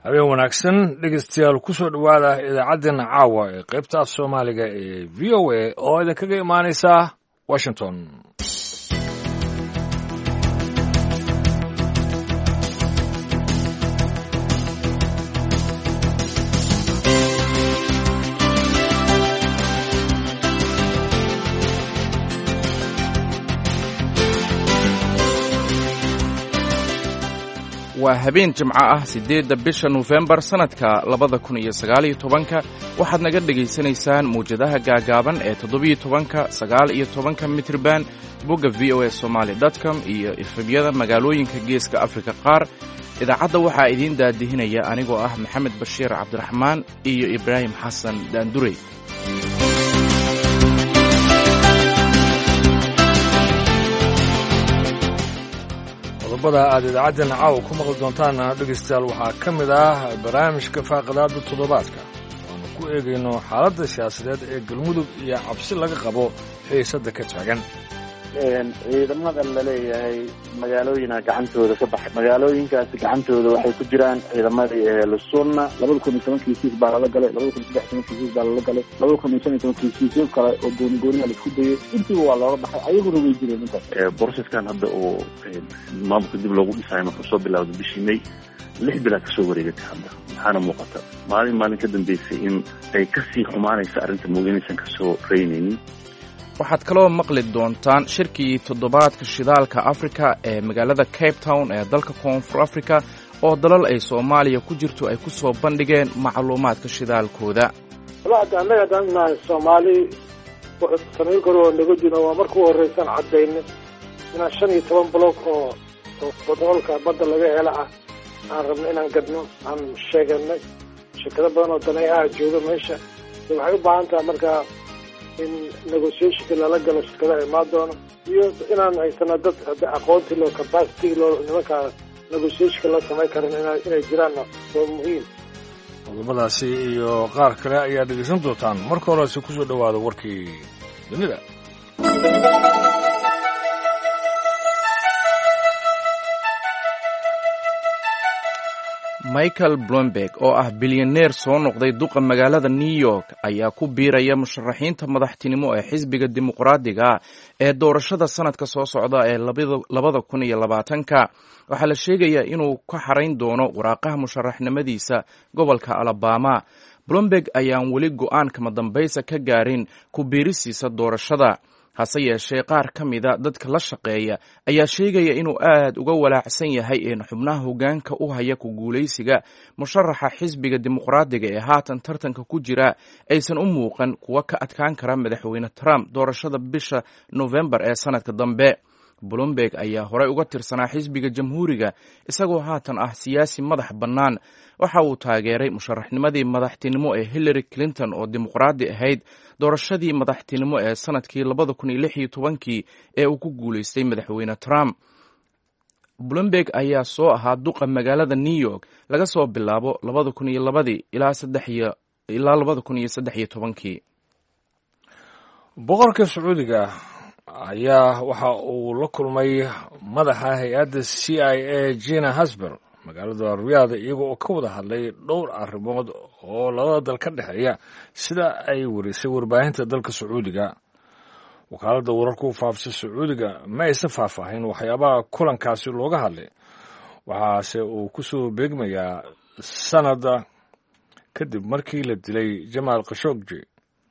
habeen wanaagsan dhegeystayaal ku soo dhowaada idaacaddeenna caawa ee qaybta soomaaliga ee v o a oo idinkaga imaanaysa washington. waa habeen jimco ah 8 bisha November sanadka 2019 waxaad naga dhageysanaysaan muujadaha gaagaaban ee 17 19 mitrban bogga voasomali.com iyo ifribiyada magaalooyinka geeska Afrika qaar. idaacadda waxaa idiin daadihinaya anigoo ah Maxamed Bashiir Cabdiraxmaan iyo Ibraahim Xasan Daandurey. qodobada aad idaacaddeena caawa ku maqli doontaan dhegeystayaal waxaa ka mid ah barnaamijka faaqadaada toddobaadka waanu ku eegayno xaaladda siyaasadeed ee galmudug iyo cabsi laga qabo xiisadda ka taagan. ciidamada la leeyahay magaalooyina gacantooda ka baxay, magaalooyinkaasi gacantooda waxay ku jiraan ciidamadii ehlusunna. 2010 baa lala galay, 2013 baa lala galay, 2015 kale oo goonigooniha la isku dayay, intiiba waa looga baxay, ayaguna way jireen intaas. boroseskan hadda oo maamulka dib loogu dhisaayo markuu soo bilowday bishii May 6 bilood kasoo wareegatay hadda waxaana muuqata maalin ka dambeysay in ay kasii xumaanaysa arrinta mooginaysan kasoo reynaynin. waxaad kaloo maqli doontaan shirkii toddobaadka shidaalka Afrika ee magaalada Cape Town ee dalka Koonfur Afrika oo dalal ay Soomaaliya ku jirto ay ku soo bandhigeen macluumaadka shidaalkooda. annaga dhannahay Soomaali sanad kale oo naga jiro waa markuu horeysan cadaynay inaan 15 block oo boqolka badda laga helo aan rabno inaan gadno aan sheeganay shirkado badan oo daneeyaha jooga meesha waxay u baahan tahay markaa in negotiation lala galo shirkadaha imaan doono iyo inaan haysano dad aqoonti loo capacity loo nimanka negotiation la samayn karin inay jiraan waa muhiim. qodobadaasi iyo qaar kale ayaa dhegeysan doontaan marka horese ku soo dhowaada warkii dunida. Michael Bloomberg oo ah bilyaneer soo noqday duqa magaalada New York ayaa ku biiraya musharaxiinta madaxtinimo ee xisbiga dimuqraadiga ee doorashada sanadka soo socda ee 2020. waxaa la sheegayaa inuu ka xarayn doono waraaqaha musharaxnimadiisa gobolka Alabama. Bloomberg ayaan weli go'aan kama dambaysa ka gaarin ku biirisiisa doorashada. hase yeeshee qaar ka mida dadka la shaqeeya ayaa sheegaya inuu aad uga walaacsan yahay in xubnaha hoggaanka u haya ku guulaysiga musharaxa xisbiga dimuqraadiga ee haatan tartanka ku jira aysan u muuqan kuwa ka adkaan kara madaxweyne Trump doorashada bisha November ee sanadka dambe. Bloomberg ayaa horey uga tirsanaa xisbiga jamhuuriga isagoo haatan ah siyaasi madax bannaan. waxa uu taageeray musharaxnimadii madaxtinimo ee Hillary Clinton oo dimuqraadi ahayd doorashadii madaxtinimo ee sanadkii 2016 ee uu ku guulaystay madaxweyne Trump. Bloomberg ayaa soo ahaa duqa magaalada New York laga soo bilaabo 2002 ilaa 2013. boqorka Sacuudiga ayaa waxa uu la kulmay madaxa hay'adda CIA Gina Haspel magaalada Riyadh iyaga oo ka wada hadlay dhowr arrimood oo labada dal ka dhexeeya sida ay warisay warbaahinta dalka Sacuudiga. wakaaladda wararka u faafisay Sacuudiga ma aysan faahfaahin waxyaabaha kulankaasi looga hadlay, waxaase uu ku soo beegmayaa sanada kadib markii la dilay Jamal Khashoggi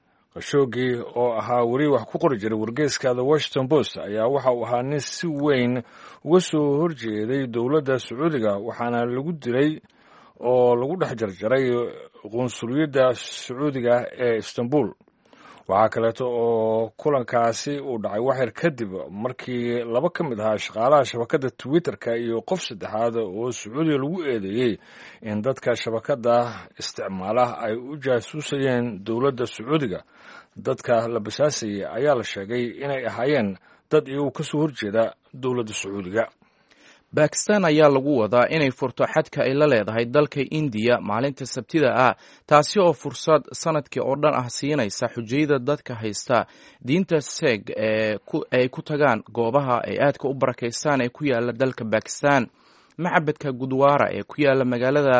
oo ahaa wari wax ku qori jiray wargeyska The Washington Post ayaa waxa uu ahaa nin si weyn uga soo horjeeday dowladda Sacuudiga waxaana lagu dilay oo lagu dhex jarjaray qunsuliyadda Sacuudiga ee Istanbul. waxaa kaleeto oo kulankaasi uu dhacay waxyar kadib markii laba ka mid ahaa shaqaalaha shabakadda Twitter-ka iyo qof saddexaad oo Sacuudiga lagu eedeeyey in dadka shabakadda isticmaala ay u jaasuusayeen dowladda Sacuudiga. dadka la basaasayay ayaa la sheegay inay ahaayeen dad iyagu ka soo horjeeda dowladda Sacuudiga. Bakistan ayaa lagu wadaa inay furto xadka ay la leedahay dalka India maalinta Sabtida ah, taasi oo fursad sanadkii oo dhan ah siinaysa xujayada dadka haysta diinta Sikh ay ku tagaan goobaha ay aadka u barakeystaan ee ku yaala dalka Bakistan. Macbadka Gurdwara ee ku yaala magaalada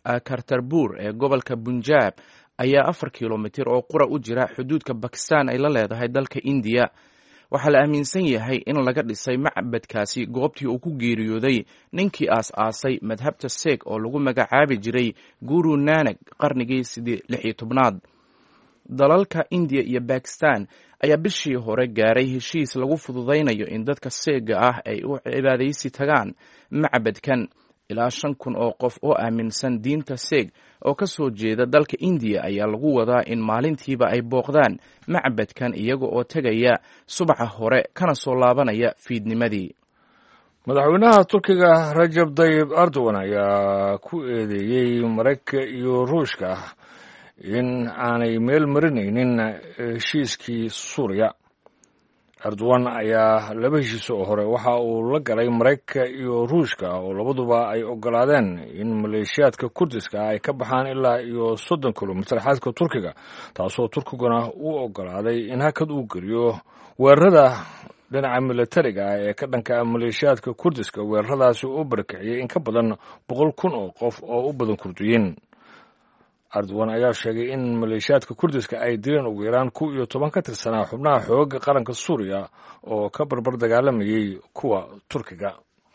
kartarbuur ee gobolka bunjaab ayaa 4 kilomitir oo qura u jira xuduudka bakistan ay la leedahay dalka indiya. waxaa la aaminsan yahay in laga dhisay macbadkaasi goobtii uu ku geeriyooday ninkii aas-aasay madhabta seeg oo lagu magacaabi jiray guru nanak qarnigii 16aad. dalalka indiya iyo bakistan ayaa bishii hore gaaray heshiis lagu fududaynayo in dadka seega ah ay u cibaadaysi tagaan macbadkan. ilaa 5,000 oo qof oo aaminsan diinta seeg oo ka soo jeeda dalka indiya ayaa lagu wadaa in maalintiiba ay booqdaan macbadkan iyaga oo tegaya subaxa hore kana soo laabanaya fiidnimadii. madaxweynaha turkiga rajab tayyib erdogan ayaa ku eedeeyey maraykanka iyo ruushka in aanay meel marinaynin heshiiskii suuriya. erdogan ayaa 2 heshiis oo hore waxa uu la galay maraykanka iyo ruushka oo labaduba ay ogolaadeen in maleeshiyaadka kurdiska ay ka baxaan ilaa iyo 30 kilomitir xadka turkiga, taasoo turkiguna uu ogolaaday in hakad uu geliyo weerarada dhinaca militariga ah ee ka dhanka maleeshiyaadka kurdiska. weeraradaasi uu barakiciyey in ka badan 100,000 oo qof oo u badan kurdiyiin. erdogan ayaa sheegay in maleeshiyaadka kurdiska ay dileen ugu yaraan 11 ka tirsanaa xubnaha xoogga qaranka suuriya oo ka barbar dagaalamayay kuwa turkiga.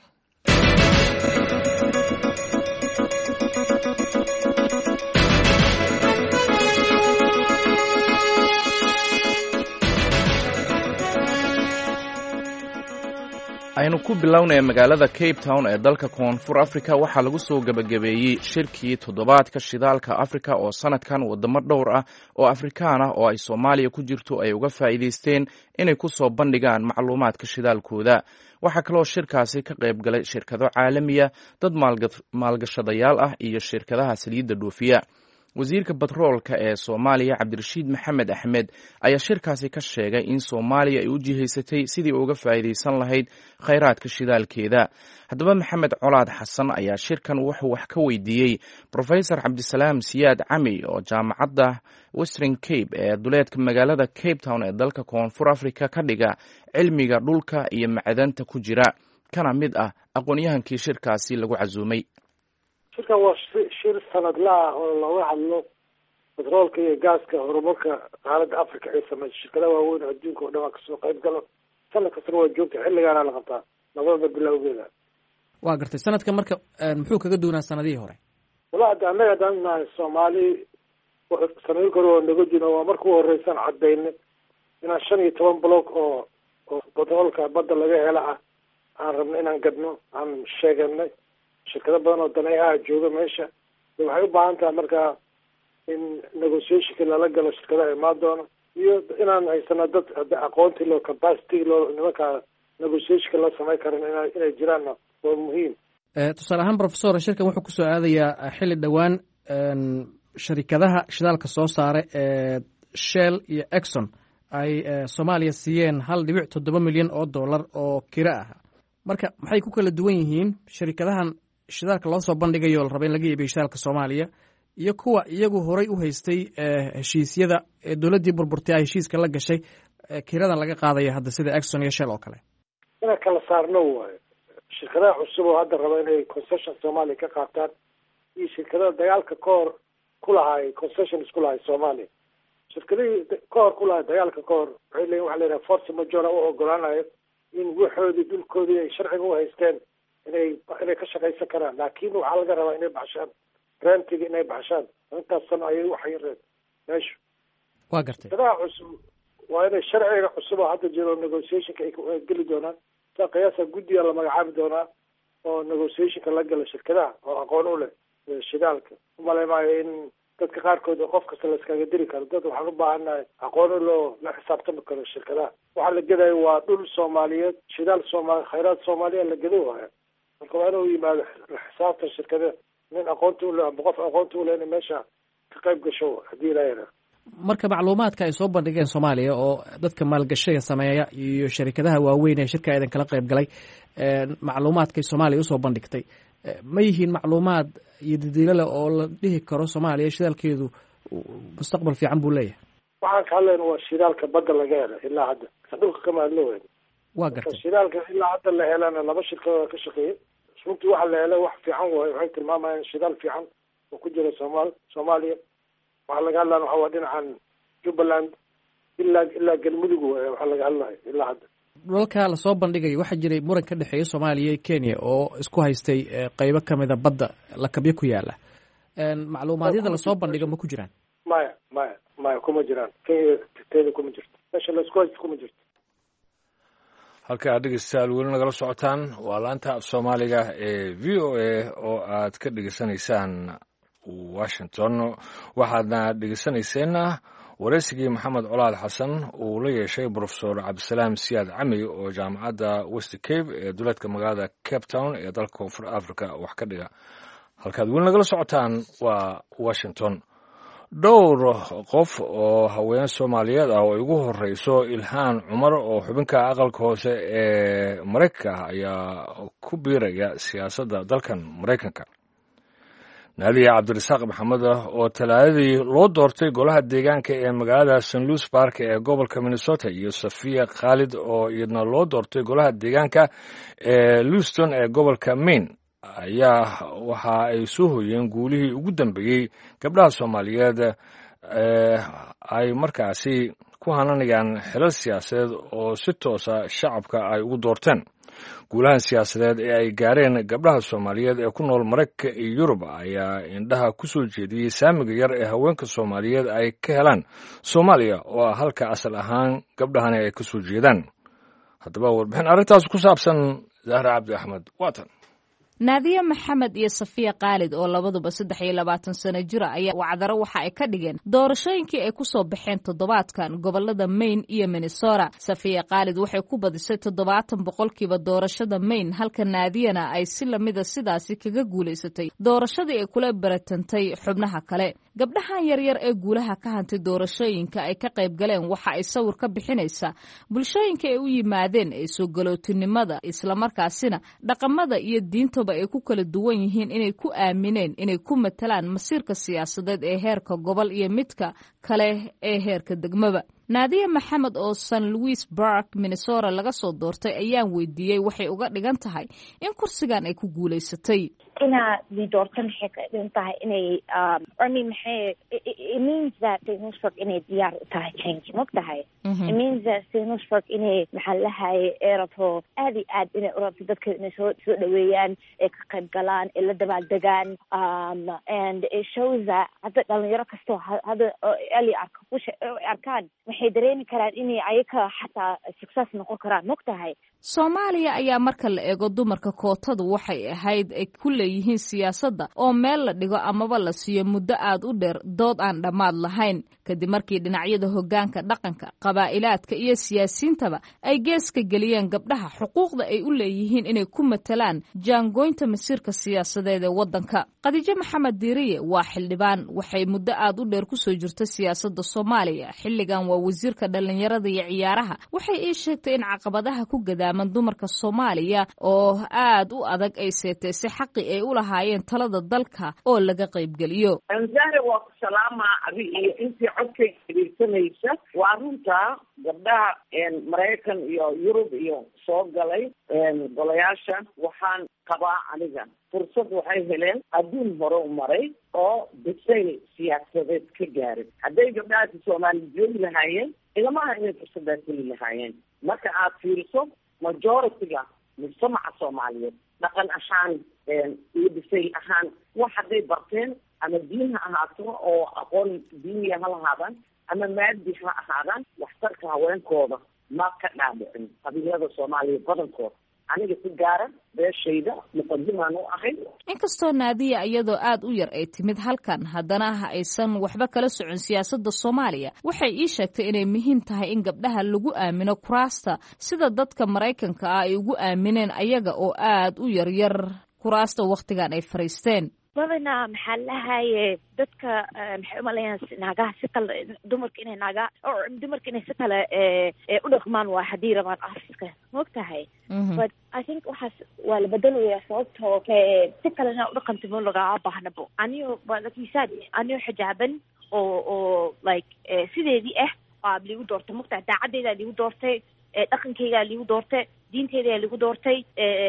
aynu ku bilownaya magaalada Cape Town ee dalka Koonfur Afrika waxaa lagu soo gabagabeeyey shirkii toddobaadka shidaalka Afrika oo sanadkan wadamo dhowr ah oo Afrikaan ah oo ay Soomaaliya ku jirto ay uga faa'iideysteen inay ku soo bandhigaan macluumaadka shidaalkooda. waxaa kaloo shirkaasi ka qayb galay shirkado caalamiya, dad maalgashadayaal ah iyo shirkadaha saliidda dhoofiya. wasiirka batroolka ee Soomaaliya Cabdirashiid Maxamed Axmed ayaa shirkaasi ka sheegay in Soomaaliya ay u jihaysatay sidii uga faa'iideysan lahayd kheyraadka shidaalkeeda. haddaba Maxamed Colaad Xasan ayaa shirkan wuxuu wax ka weydiiyey Professor Cabdisalaam Siyaad Cami oo jaamacadda Western Cape ee duleedka magaalada Cape Town ee dalka Koonfur Afrika ka dhiga cilmiga dhulka iyo macdanta ku jira, kana mid ah aqoon-yahankii shirkaasi lagu casuumay. shirkan waa shir sanadla ah oo looga hadlo batroolka iyo gaaska horumarka qaaradda Afrika ay samayso. shirkadaha waaweyn adduunka oo dhan waa kasoo qayb galo. sanad kastana waa joogta, xilligaana la qabtaa November bilowgeeda. waa gartay. sanadka marka muxuu kaga duunaa sanadihii hore? walahi annaga haddaan nahay Soomaali sanadii kore oo naga jiro waa markuu horeysan cadayna inaan 15 block oo batroolka badda laga hela ah aan rabno inaan gadno aan sheeganay. shirkado badan oo daneeyaha jooga meesha waxay u baahan tahay markaa in negotiationka lala galo shirkadaha imaan doona iyo inaan haysano dad aqoonti loo capacity loo nimanka negotiationka la samayn karin inay jiraanna waa muhiim. tusaale ahaan professor, shirkan wuxuu kusoo aadayaa xilli dhowaan sharikadaha shidaalka soo saara ee Shell iyo Exxon ay Soomaaliya siiyeen 1.7 milyan oo dollar oo kira ah. marka maxay ku kala duwan yihiin sharikadahan shidaalka loo soo bandhigayo la raba in laga iibiyo shidaalka Soomaaliya iyo kuwa iyagu horay u haystay heshiisyada ee dawladdii burburtay ay heshiiska la gashay kiradan laga qaadayo hadda sida Exxon iyo Shell oo kale? ina kala saarno waaye shirkadaha cusub oo hadda raba inay concession Soomaaliya ka qaataan iyo shirkadaha dagaalka ka hor ku lahay concession isku lahay Soomaaliya. shirkadihii ka hor ku lahay dagaalka ka hor waxay leeyihin waxa la yidhaha force majeure u ogolaanayo in waxoodii dhulkoodii ay sharciga u haysteen inay ka shaqaysan karaan, laakiin waxaa laga rabaa inay baxshaan rentiga inay baxshaan. intaas sano ayay waxayireen meeshu. waa gartay. shirkadaha cusub waa inay sharciga cusub oo hadda jiro negotiationka ay geli doonaan. saa qiyaasa guddiga la magacaabi doonaa oo negotiationka la gala shirkadaha oo aqoon u leh shidaalka. umalaymayo in dadka qaarkood oo qof kasta la iskaga diri karo. dad waxaan u baahannahay aqoon loo la xisaabtami karo shirkadaha. waxaa la gedayo waa dhul Soomaaliyeed, shidaal Soomaali, khayraad Soomaaliya la gedo waayo. marka waa inuu yimaado xisaabtan shirkada nin aqoonta u leh ama qof aqoonta u leh in meesha ka qayb gasho haddii la yidhaahdo. marka macluumaadka ay soo bandhigeen Soomaaliya oo dadka maalgashiga sameeya iyo shirkadaha waaweyn ee shirka aydan kala qayb galay macluumaadkay Soomaaliya usoo bandhigtay ma yihiin macluumaad iyo dadiilale oo la dhihi karo Soomaaliya shidaalkeedu mustaqbal fiican buu leeyahay? waxaan ka hadlayna waa shidaalka badda laga hela ilaa hadda dhulka kama hadlo weyn. waa gartay. shidaalka ilaa hadda la helana 2 shirkadood ka shaqeeyay. runtii waxa la helay wax fiican waaye. waxay tilmaamayaan shidaal fiican oo ku jira soomaaliya. waxaa laga hadlaya waxa waa dhinacan Jubbaland ilaa galmudug waxaa laga hadlaya ilaa hadda. dhulalka lasoo bandhigayo waxaa jiray muran ka dhexeeya Soomaaliya iyo Kenya oo isku haystay qaybo kamida badda lakabyo ku yaala. macluumaadyada lasoo bandhiga ma ku jiraan? maya kuma jiraan. Kenya teeda kuma jirto. meesha la isku haysto kuma jirto. halka aad dhegeystayaal weli nagala socotaan waa laanta af Soomaaliga ee VOA oo aad ka dhegeysanaysaan Washington. waxaadna dhegeysanayseen wareysigii Maxamed Colaad Xasan uu la yeeshay Professor Cabdisalaam Siyaad Cami oo jaamacadda West Cape ee duleedka magaalada Cape Town ee dalka Koonfur Africa wax ka dhiga. halkaad weli nagala socotaan waa Washington. dhowr qof oo haween Soomaaliyeed ah oo ugu horeyso Ilhaan Cumar oo xubinka aqalka hoose ee Mareykanka ayaa ku biiraya siyaasadda dalkan Mareykanka. Naadiya Cabdirasaaq Maxamed oo talaadadii loo doortay golaha deegaanka ee magaalada St. Louis Park ee gobolka Minnesota iyo Safiya Khalid oo iyadna loo doortay golaha deegaanka ee Lewiston ee gobolka Maine ayaa waxa ay soo hoyeen guulihii ugu dambeeyey gabdhaha Soomaaliyeed ay markaasi ku hananayaan xilal siyaasadeed oo si toosa shacabka ay ugu doorteen. guulahan siyaasadeed ee ay gaareen gabdhaha Soomaaliyeed ee ku nool Mareykanka iyo Yurub ayaa indhaha ku soo jeediyey saamiga yar ee haweenka Soomaaliyeed ay ka helaan Soomaaliya oo halka asal ahaan gabdhahani ay ka soo jeedaan. haddaba warbixin arrintaas ku saabsan Zahra Cabdi Axmed waatan. naadiya maxamed iyo safiya khaalid oo labaduba 23 sano jira ayaa wacdaro waxa ay ka dhigeen doorashooyinkii ay ku soo baxeen toddobaadkan gobolada Maine iyo Minnesota. safiya khaalid waxay ku badisay 70% doorashada Maine halka naadiyana ay si lamida sidaasi kaga guuleysatay doorashadii ay kula baratantay xubnaha kale. gabdhahan yaryar ee guulaha ka hantay doorashooyinka ay ka qayb galeen waxa ay sawir ka bixinaysaa bulshooyinka ay u yimaadeen ee soo galootinimada isla markaasina dhaqamada iyo diinta ay ku kala duwan yihiin inay ku aamineen inay ku matalaan masiirka siyaasadeed ee heerka gobol iyo midka kale ee heerka degmaba. naadiya maxamed oo St. Louis Park Minnesota laga soo doortay ayaan weydiiyey waxay uga dhigan tahay in kursigan ay ku guuleysatay. ina di doortan waxay ka dhigan tahay inay it means that St. Louis Park inay diyaar u tahay change mogtahay. it means that St. Louis Park inay maxallahay erato aadi inay urabto dadka inay soo dhaweeyaan ee ka qayb galaan ee la dabaaldegaan and it shows that hadda dhalinyaro kasto hadda eli arkaan waxay dareemi karaan inay ayaka xataa success noqon karaan mogtahay. Soomaaliya ayaa marka la eego dumarka kootadu waxay ahayd ay ku leeyihiin siyaasadda oo meel la dhigo amaba la siiyo muddo aad u dheer dood aan dhammaad lahayn kadib markii dhinacyada hoggaanka dhaqanka qabaa'ilaadka iyo siyaasiyiintaba ay geeska geliyeen gabdhaha xuquuqda ay u leeyihiin inay ku matalaan jaangoynta masiirka siyaasadeed ee waddanka. Khadiijo Maxamed Diiriye waa xildhibaan waxay muddo aad u dheer ku soo jirtay siyaasadda Soomaaliya xilligan waa wasiirka dhalinyarada iyo ciyaaraha. waxay ii sheegtay in caqabadaha ku gadaaman dumarka Soomaaliya oo aad u adag ay seetay si xaqi ay u lahaayeen talada dalka oo laga qayb geliyo. anzaare waa ku salaama abi iyo intii codkay dhigsanaysa waa runta gabdhaha Mareykan iyo Yurub iyo soo galay golayaasha waxaan qabaa aniga fursad waxay heleen adduun hore u maray oo bisayl siyaasadeed ka gaaray. hadday gabdhaha Soomaaliyeed joogi lahaayeen ilamaha inay fursadaas heli lahaayeen. marka aad fiiriso majority-ga mujtamaca Soomaaliyeed dhaqan ahaan iyo bisayl ahaan wax hadday barteen ama diin ha ahaato oo aqoon diiniya ha lahaadaan ama maadi ha ahaadaan waxtarka haweenkooda ma ka dhaadhicin qabiilada Soomaaliyeed badankooda. aniga si gaara beeshayda muqadimaan u ahay. inkastoo naadiya iyadoo aad u yar ay timid halkan haddana aysan waxba kala socon siyaasadda Soomaaliya waxay ii sheegtay inay muhiim tahay in gabdhaha lagu aamino kuraasta sida dadka Mareykanka ah ay ugu aamineen ayaga oo aad u yaryar kuraasta waqtigan ay fariisteen. badanaa maxaa lahaye dadka maxay umaleeyaan naagaha si kale dumarka inay si kale u dhaqmaan waa haddii rabaan afiska mogtahay. but I think waxaas waa la bedelaya sababtoo si kalena u dhaqanta ma lagaa baahnabo. aniyo walakiisaad aniyo xijaaban oo like sideedii ah waa liigu doortay mogtahay daacadeyda liigu doortay dhaqankeyga liigu doortay diinteeda lagu doortay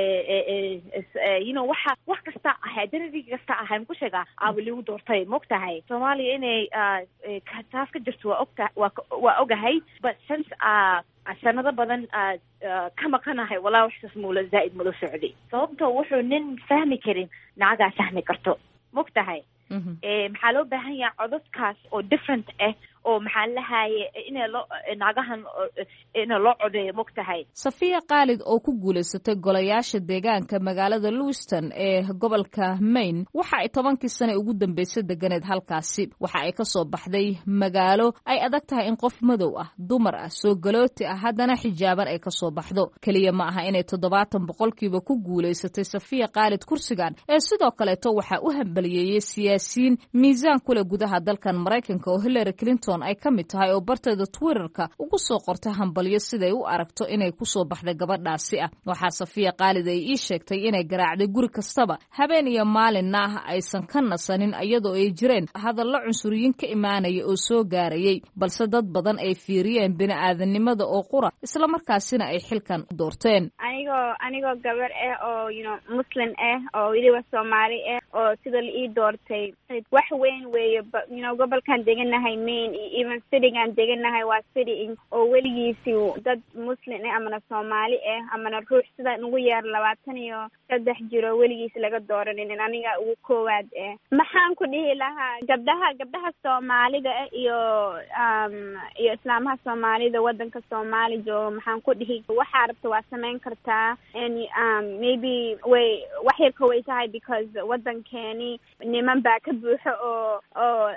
wax kasta ahay identity kasta ahay maku sheegaa aaba lagu doortay maogtahay soomaaliya inay taas ka jirto waa ogahay but since sanado badan ka maqanahay walaa waxsaas mula zaa'id mula socday sababto wuxuu nin fahmi karin nacagaa fahmi karto maogtahay maxaa loo baahan yahay codadkaas oo different ah oo maxaa lahaye naagahan ina loo codeeyo mogtahay safiya khaalid oo ku guulaysatay golayaasha deegaanka magaalada Lewiston ee gobolka Maine waxa ay 10 sano ugu dambeysay deganeed halkaasi waxa ay ka soo baxday magaalo ay adag tahay in qof madow ah dumar ah soo galooti ah haddana xijaaban ay ka soo baxdo kaliya ma aha inay 70% ku guulaysatay safiya khaalid kursigan ee sidoo kale waxa u hambaliyeeyay siyaasiyiin miisaan kule gudaha dalkan Mareykanka oo Hillary Clinton ay ka mid tahay oo barteeda Twitterka ugu soo qortay hambalyo siday u aragto inay ku soo baxday gabadhaasi ah waxa safiya khaalid ay ii sheegtay inay garaacday guri kastaba habeen iyo maalinna aysan ka nasanin iyadoo ay jireen hadallo cunsuriyiin ka imaanaya oo soo gaarayay balse dad badan ay fiiriyeen bini'aadanimada oo qura isla markaasina ay xilkan doorteen anigoo gabar oo muslim oo weliba Soomaali oo sida la ii doortay wax weyn weeye gobolkan deganahay Maine even citygan deganahay waa city oo weligiisi dad muslim amana Soomaali amana ruux sida ugu yar 23 jiro weligiis laga dooranin aniga ugu koowaad maxaan ku dhihi lahaa gabdhaha Soomaalida iyo islaamaha Soomaalida wadanka Soomaali jooga maxaan ku dhihi waxa rabto waa sameyn kartaa and maybe wax yar ka way tahay because wadankeeni niman baa ka buuxo oo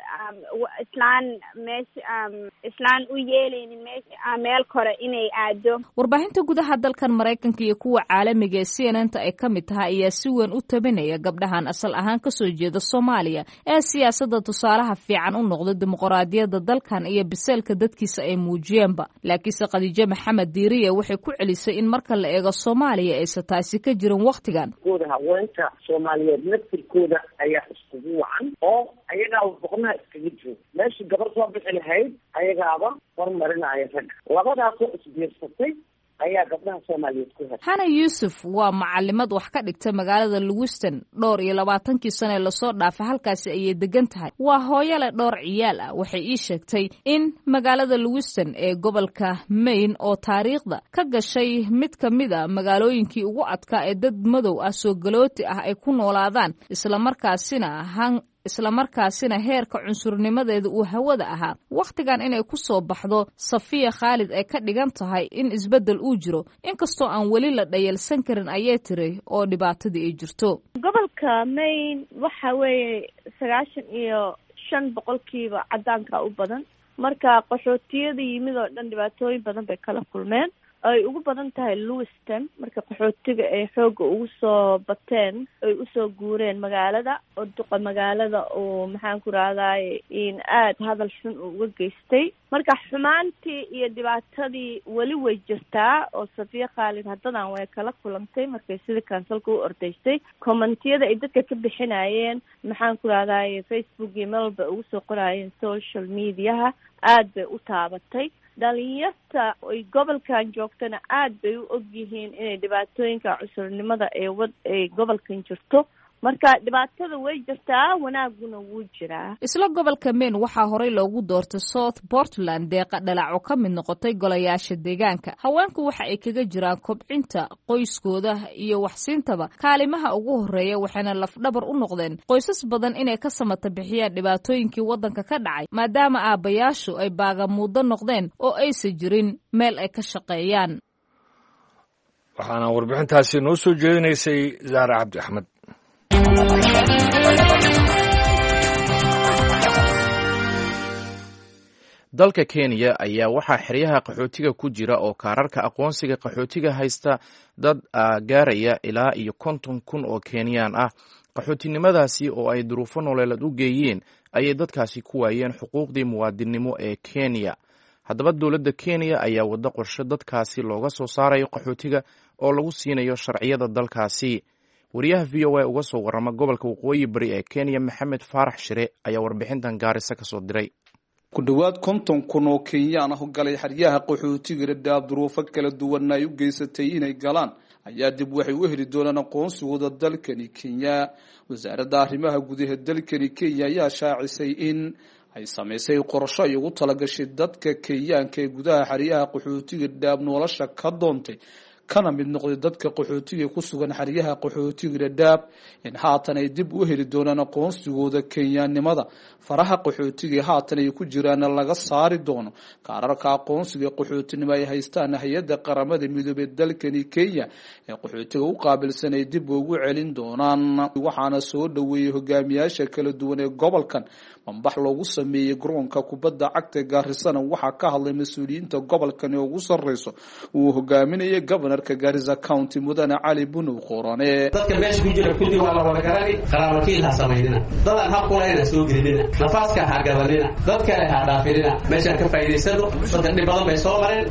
islaan u yeelaynin meel kore inay aado warbaahinta gudaha dalkan Mareykanka iyo kuwa caalamiga ee CNN-ta ay ka mid tahay ayaa si weyn u tabinaya gabdhahan asal ahaan ka soo jeeda Soomaaliya ee siyaasadda tusaalaha fiican u noqday dimuqraadiyadda dalkan iyo biseelka dadkiisa ay muujiyeenba laakiinse Khadiija Maxamed Diiriye waxay ku celisay in marka la eego Soomaaliya aysan taasi ka jirin waqtigan haweenka Soomaaliyeed naftirkooda ayaa iskugu wacan oo ayagaa boqonaha iskaga jiro meeshii gabar soo bixi lahayd ayagaaba horumarinaya rag labadaasoo isbiirsatay ayaa gabdhaha Soomaaliyeed ku helay Hana Yusuf waa macalimad wax ka dhigtay magaalada Lewiston dhowr iyo 20 sano la soo dhaafay halkaas ay degan tahay waa hooyo leh dhowr ciyaal ah waxay ii sheegtay in magaalada Lewiston ee gobolka Maine oo taariikhda ka gashay mid ka mid ah magaalooyinkii ugu adkaa ee dad madow ah soo galooti ah ay ku noolaadaan isla markaasina heerka cunsurnimadeeda uu hawada ahaa waqtigan inay ku soo baxdo safiya khaalid ay ka dhigan tahay in isbedel uu jiro inkastoo aan weli la dhayalsan karin ayay tiri oo dhibaatadii ay jirto gobolka Maine waxa weeye 95% cadaanka u badan marka qaxootiyada yimid oo dhan dhibaatooyin badan bay kala kulmeen ay ugu badan tahay Lewiston marka qaxootiga ay xooga ugu soo bateen ay u soo guureen magaalada oo duqa magaalada oo maxaan ku raadayay in aad hadal xun uga geystay marka xumaantii iyo dhibaatadii wali way jirtaa oo safiya khaalid haddan way kala kulantay markay sida kansalka u ordaysay commentiyada ay dadka ka bixinayeen maxaan ku raadayay Facebook iyo mailba ugu soo qorayeen social mediaha aad bay u taabatay dhalinyarta ay gobolkan joogtana aad bay u ogyihiin inay dhibaatooyinka cusurnimada ee gobolkan jirto marka dhibaatada way jirtaa wanaaguna wuu jiraa isla gobolka Maine waxaa horey loogu doortay South Portland deeqa dhalaco ka mid noqotay golayaasha deegaanka haweenku waxa ay kaga jiraan kobcinta qoyskooda iyo waxsiintaba kaalimaha ugu horeeya waxayna lafdhabar u noqdeen qoysas badan inay ka samata bixiyaan dhibaatooyinkii wadanka ka dhacay maadaama aabayaashu ay baagamuudo noqdeen oo aysan jirin meel ay ka shaqeeyaan waxaana warbixintaasi noo soo jeedinaysay Zahra Cabdi Axmed dalka Kenya ayaa waxaa xeryaha qaxootiga ku jira oo kaararka aqoonsiga qaxootiga haysta dad gaaraya ilaa iyo 50,000 oo Kenyaan ah qaxootinimadaasi oo ay duruufo nololeed u geeyeen ayay dadkaasi ku waayeen xuquuqdii muwaadinimo ee Kenya haddaba dowladda Kenya ayaa wada qorshe dadkaasi looga soo saarayo qaxootiga oo lagu siinayo sharciyada dalkaasi wariyaha VOA uga soo warama gobolka waqooyi bari ee Kenya Maxamed Faarax Shire ayaa warbixintan Gaarisa ka soo diray ku dhawaad 50 kun oo Kenyaan ah galay xeryaha qaxootiga Dadaab duruufo kala duwan ay u geysatay inay galaan ayaa dib waxay u heli doonaan aqoonsigooda dalkani Kenya. wasaaradda arrimaha gudaha dalkani Kenya ayaa shaacisay in ay sameysay qorshe ay ugu talagashay dadka Kenyaanka ee gudaha xeryaha qaxootiga Dadaab nolosha ka doontay kana mid noqday dadka qaxootiga ku sugan xeryaha qaxootiga Dadaab in haatan ay dib u heli doonaan aqoonsigooda Kenyaanimada. faraha qaxootiga haatan ay ku jiraan laga saari doono kaararka aqoonsiga qaxootinimo ay haystaan hay'adda qaramada midoobay dalkani Kenya ee qaxootiga u qaabilsan ay dib ugu celin doonaan. waxaana soo dhaweeyay hogaamiyaasha kala duwan ee gobolkan mambax loogu sameeyay garoonka kubadda cagta Garissa. waxaa ka hadlay mas'uuliyiinta gobolkan ee ugu sareyso uu hogaaminayay governorka Garissa County Mudane Ali Bunu Qorane. dadka meesha ku jira kulli waa la wada garanay qaraabakiil ha sameeyna dadan hab kulayna soo gelina nafaaska ha gabanina dadka ha dhaafina meesha ka faa'iideysano dadka badan bay soo mareen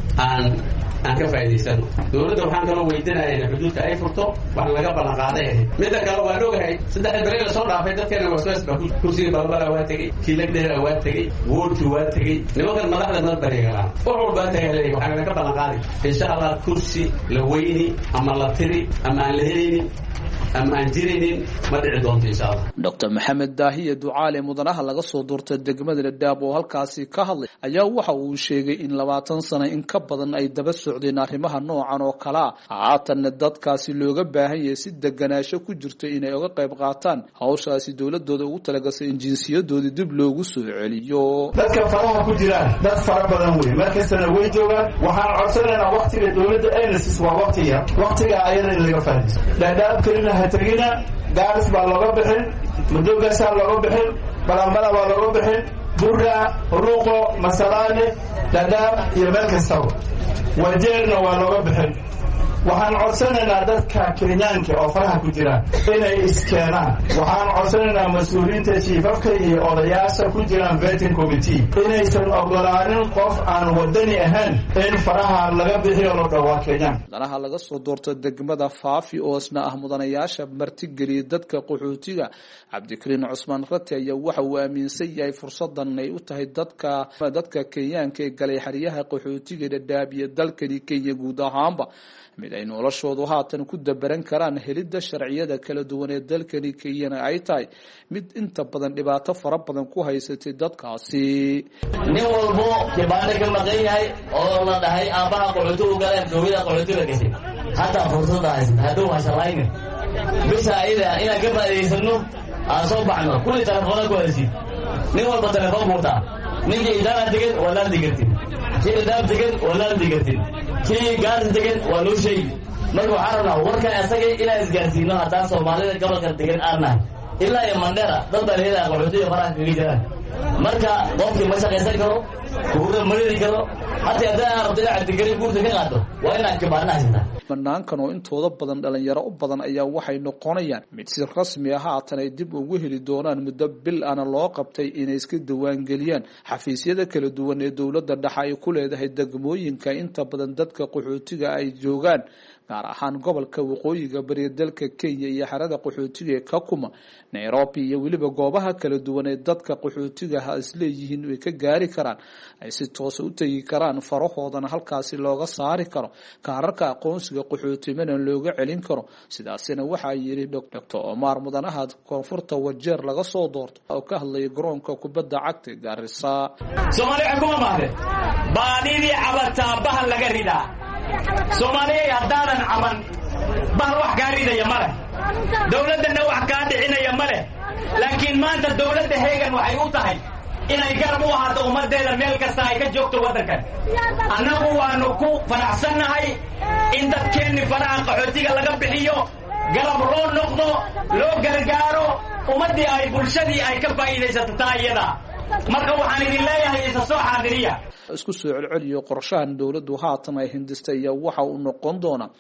aan ka faa'iideysano. dawladda waxaan kala weydiinayaa xuduudka ay furto wax laga balan qaaday mid kale waa loogahay saddex bari la soo dhaafay dadkeena waswaas ba kursiga balbala waa tagay kiilagdeeda waa tagay woodku waa tagay nimankan madaxda madbariga wuxuu baa tagay waxaan ka balan qaaday insha Allah kursi la weyni ama la tiri ama aan la helin ama aan jirinin ma dhici doonto insha Allah. Dr. Maxamed Daahiye Ducaale mudanaha laga soo doortay degmada Dadaab oo halkaasi ka hadlay ayaa waxa uu sheegay in 20 sano in ka badan ay daba socdeen arrimaha noocan oo kala haatan dadkaasi looga baahan yahay si deganaansho ku jirto inay uga qayb qaataan hawshaasi dawladooda ugu talagasay in jinsiyadooda dib loogu soo celiyo. dadka faraha ku jiraan dad fara badan weey markastana way joogaan. waxaan codsanaynaa waqtiga dawladda aynasis waa waqtiga ayada in laga faa'iideysto. Dadaab kalina ha tagina gaaris baa looga bixin madowgaasa looga bixin balambala baa looga bixin burra ruuqo masalaane Dadaab iyo meel kastaba wajeerna waa looga bixin. waxaan codsanaynaa dadka Kenyaanka oo faraha ku jira inay iskeenaan. waxaan codsanaynaa mas'uuliyiinta chiefafka iyo odayaasha ku jiraan vetting committee inaysan ogolaanin qof aan wadani ahayn in faraha laga bixiyo loo dhawaa Kenya. danaha laga soo doortay degmada Faafi oo isna ah mudanayaasha martigeliya dadka qaxootiga Cabdikariin Cusmaan Rati ayaa waxa uu aaminsan yahay fursadan ay u tahay dadka Kenyaanka ee galay xeryaha qaxootiga Dadaab iyo dalkani Kenya guud ahaanba mid ay noloshoodu haatan ku dabaran karaan helidda sharciyada kala duwan ee dalkani Kenya ay tahay mid inta badan dhibaato fara badan ku haysatay dadkaasi. nin walbo kibaana ka maqan yahay oo la dhahay aabaha qaxootiga galeen dowladda qaxootiga gashay hata fursadaas haduu washalayna bisa ayda ina ka faa'iideysano aan soo baxno kulli telefoonada ku haysi nin walba telefoon buuta ninkii idara degan wala digatin kii Dadaab degan wala digatin kii gaar degan waa loo sheegay. marka waxaan rabnaa warka asaga ilaa isgaarsiino haddaan Soomaalida gobolka degan aarnahay ilaa iyo Mandera dad baleeda qaxootiga faraha kaga jiraan. marka qofkii ma shaqaysan karo kuuda maridi karo hatta haddii aad cabdikariin guurta ka qaado waa inaad kibaana haysataa. banaankan oo intooda badan dhalinyaro u badan ayaa waxay noqonayaan mid si rasmi ah haatan ay dib ugu heli doonaan muddo bil ana loo qabtay inay iska diwaan geliyaan xafiisyada kala duwan ee dawladda dhexe ay ku leedahay degmooyinka inta badan dadka qaxootiga ay joogaan gaar ahaan gobolka waqooyiga bari dalka Kenya iyo xarada qaxootiga ee Kakuma, Nairobi iyo waliba goobaha kala duwan ee dadka qaxootiga ha isleeyihiin ay ka gaari karaan ay si toos u tagi karaan farahoodana halkaasi looga saari karo kaararka aqoonsiga qaxootimada looga celin karo. sidaasina waxa yiri Dr. Omar mudanaha koonfurta Wajeer laga soo doorto oo ka hadlay garoonka kubadda cagta Garissa. Soomaaliya kuma maahde baadidii cabata bahan laga ridaa Soomaaliya haddaanan caban bahal wax gaaridaya male dawladana wax ka dhicinaya male laakiin maanta dawladda heegan waxay u tahay inay garab u ahaato ummadeeda meel kasta ay ka joogto wadankan. annagu waanu ku faraxsanahay in dadkeenni faraha qaxootiga laga bixiyo garab loo noqdo loo gargaaro ummadii ay bulshadii ay ka faa'iideysato taayada. marka waxaan idin leeyahay isa soo xaadiriya isku soo celceliyo qorshahan dawladdu haatan ay hindistay waxa uu noqon doona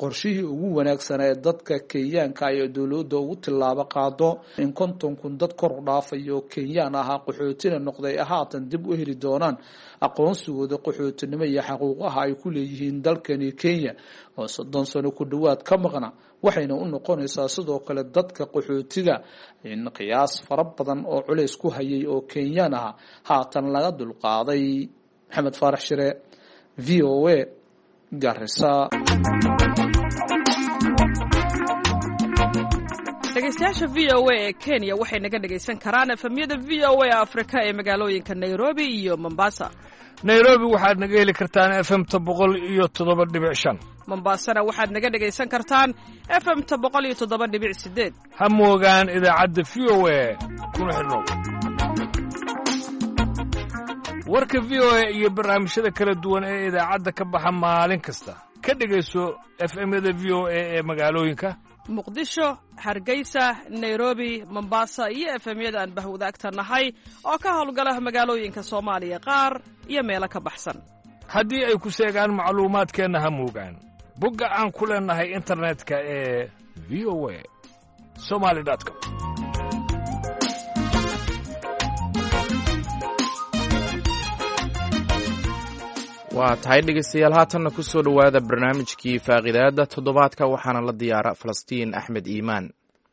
qorshihii ugu wanaagsanaa ee dadka kenyaanka ay dowladda ugu tilaabo qaado in 50,000 dad kor u dhaafayo kenyaan ahaa qaxootina noqday haatan dib u heli doonaan aqoonsigooda qaxootinimo iyo xuquuqaha ay ku leeyihiin dalkani Kenya oo 30 sano ku dhawaad ka maqna waxayna u noqonaysaa sidoo kale dadka qaxootiga in qiyaas fara badan oo culays ku hayay oo kenyaan ah haatan laga dulqaaday. Maxamed Faarax Shire, VOA, Garissa. dhegeystayaasha VOA ee Kenya waxay naga dhegeysan karaan efemyada VOA Afrika ee magaalooyinka Nairobi iyo Mombasa. Nairobi waxaad naga heli kartaan FM 107.5. Mombasana waxaad naga dhegeysan kartaan FM 107.8. Ha moogaan idaacadda VOA kuna xidhnow. warka VOA iyo barnaamijyada kala duwan ee idaacadda ka baxa maalin kasta ka dhegayso FM-yada VOA ee magaalooyinka Muqdisho, Hargeysa, Nairobi, Mombasa iyo FM-yada aan bahwadaagta nahay oo ka howlgala magaalooyinka Soomaaliya qaar iyo meelo ka baxsan. haddii ay ku seegaan macluumaadkeenna ha moogaan bogga aan ku leenahay internetka ee voasomali.com. waa tahay dhegeystayaal haatanna ku soo dhowaada barnaamijkii faaqidaada toddobaadka waxaana la diyaara Falastiin Axmed Iimaan.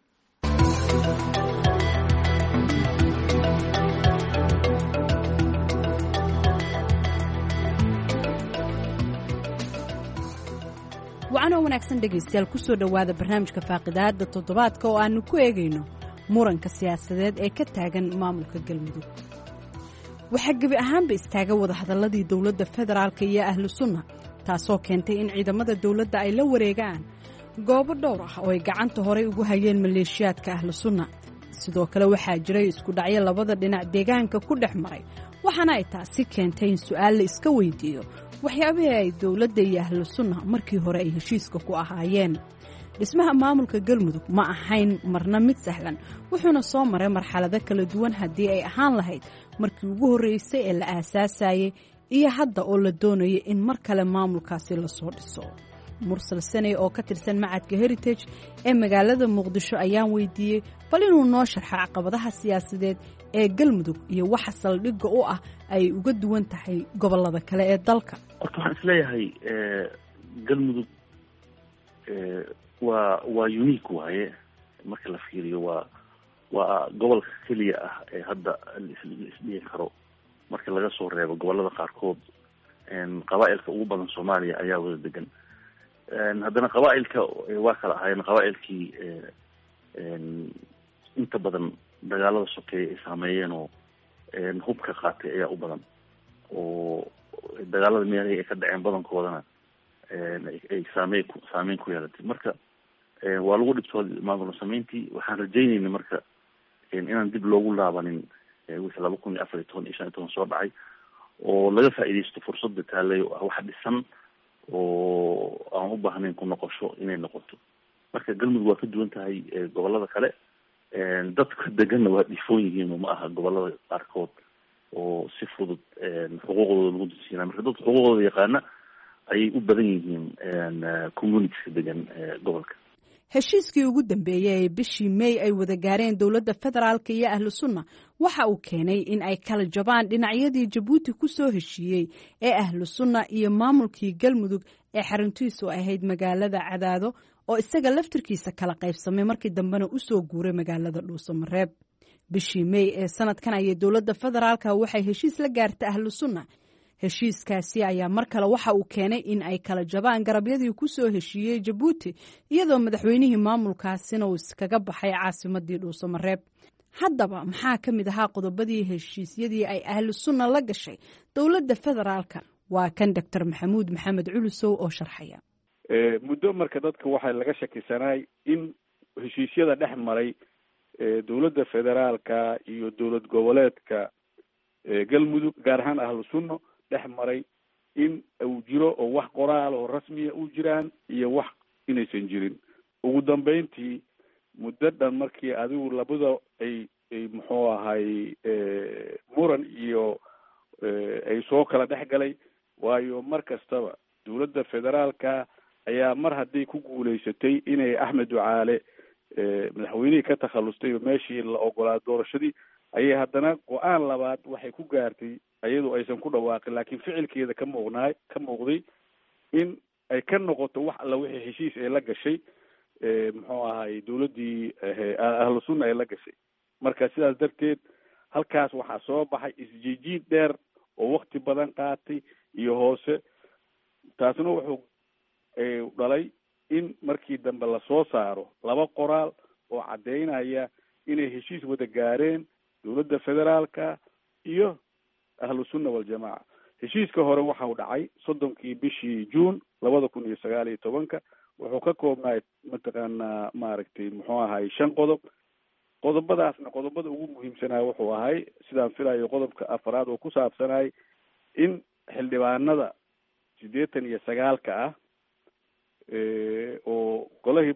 wacanoo wanaagsan dhegaystayaal ku soo dhowaada barnaamijka faaqidaada toddobaadka oo aanu ku eegayno muranka siyaasadeed ee ka taagan maamulka Galmudug. waxaa gebi ahaanba istaaga wadahadalladii dowladda federaalka iyo ahlu sunna taasoo keentay in ciidamada dowladda ay la wareegaan goobo dhowr ah oo ay gacanta horey ugu hayeen maleeshiyaadka ahlu sunna. sidoo kale waxaa jiray isku dhacyo labada dhinac deegaanka ku dhex maray waxaana ay taasi keentay in su'aal la iska weydiiyo waxyaabihii ay dowladda iyo ahlu sunna markii hore ay heshiiska ku ahaayeen. dhismaha maamulka Galmudug ma ahayn marna mid sahlan wuxuuna soo maray marxalado kala duwan haddii ay ahaan lahayd markii ugu horreysay ee la aasaasayay iyo hadda oo la doonayo in mar kale maamulkaasi la soo dhiso. Mursal Sanay oo ka tirsan macadka Heritage ee magaalada Muqdisho ayaan weydiiyey bal inuu noo sharxo caqabadaha siyaasadeed ee Galmudug iyo waxa saldhigga u ah ay uga duwan tahay gobollada kale ee dalka. waxaan isleeyahay Galmudug waa unique waaye marka la fiiriyo waa gobolka keliya ah ee hadda isdhihi karo marka laga soo reebo gobollada qaarkood qabaa'ilka ugu badan Soomaaliya ayaa wada degan. haddana qabaa'ilka waa kala ahaayeen qabaa'ilkii inta badan dagaalada sokeeye ay saameeyeen oo hubka qaatay ayaa u badan oo dagaalada meelaha ay ka dhaceen badankoodana ay saameyn ku yeelatay. marka waa lagu dhibtooday maamul sameyntii. waxaan rajaynayna marka inaan dib loogu laabanin wixii 2014 iyo 2015 soo dhacay oo laga faa'iidaysto fursadda taalay wax dhisan oo aan u baahnayn ku noqosho inay noqoto. marka Galmudug waa ka duwan tahay gobollada kale. dadka deganna waa dhifoon yihiin oo ma aha gobollada qaarkood oo si fudud xuquuqdooda lagu dulsiinaa. marka dad xuquuqdooda yaqaana ayay u badan yihiin communitiska degan gobolka. heshiiskii ugu dambeeyay ee bishii May ay wada gaareen dowladda federaalka iyo ahlu sunna waxa uu keenay in ay kala jabaan dhinacyadii Jabuuti ku soo heshiiyey ee ahlu sunna iyo maamulkii Galmudug ee xaruntiisu ahayd magaalada Cadaado oo isaga laftirkiisa kala qaybsamay markii dambena u soo guuray magaalada Dhuusamareeb. bishii May ee sanadkan ay dowladda federaalka waxay heshiis la gaartay ahlu sunna. heshiiskaasi ayaa mar kale waxa uu keenay in ay kala jabaan garabyadii ku soo heshiiyey Jabuuti iyadoo madaxweynihii maamulkaasina uu iskaga baxay caasimadii Dhuusamareeb. haddaba maxaa ka mid ahaa qodobadii heshiisyadii ay ahlu sunna la gashay dowladda federaalka? waa kan Dr. Maxamuud Maxamed Culusow oo sharxaya. muddo marka dadka waxaa laga shakisanay in heshiisyada dhex maray dowladda federaalka iyo dowlad goboleedka Galmudug gaar ahaan ahlu sunna dhex maray in uu jiro oo wax qoraal oo rasmiya u jiraan iyo wax inaysan jirin. ugu dambeyntii muddo dhan markii adigu labada ay muxuu ahay muran iyo ay soo kala dhex galay waayo mar kastaba dowladda federaalka ayaa mar hadday ku guulaysatay inay Axmed Ducaale madaxweynihii ka takhallustay oo meeshii la ogolaa doorashadii, ayay haddana go-aan labaad waxay ku gaartay iyadoo aysan ku dhawaaqin laakiin ficilkeeda ka muuqday in ay ka noqoto wax alla wixii heshiis ay la gashay muxuu ahay dowladdii ahlu sunna ay la gashay. marka sidaas darteed halkaas waxaa soo baxay isjiijiid dheer oo wakti badan qaatay iyo hoose, taasna wuxuu dhalay in markii dambe lasoo saaro 2 qoraal oo caddeynaya inay heshiis wada gaareen dowladda federaalka iyo ahlu sunna waljamaaca. heshiiska hore waxau dhacay 30 bishii Juun 2019 wuxuu ka koobnaa mataqaanaa maaragtay muxuu ahay 5 qodob. qodobadaasna qodobada ugu muhiimsanaa wuxuu ahay sidaan filayo qodobka 4 oo ku saabsanay in xildhibaanada 89 ah oo golaha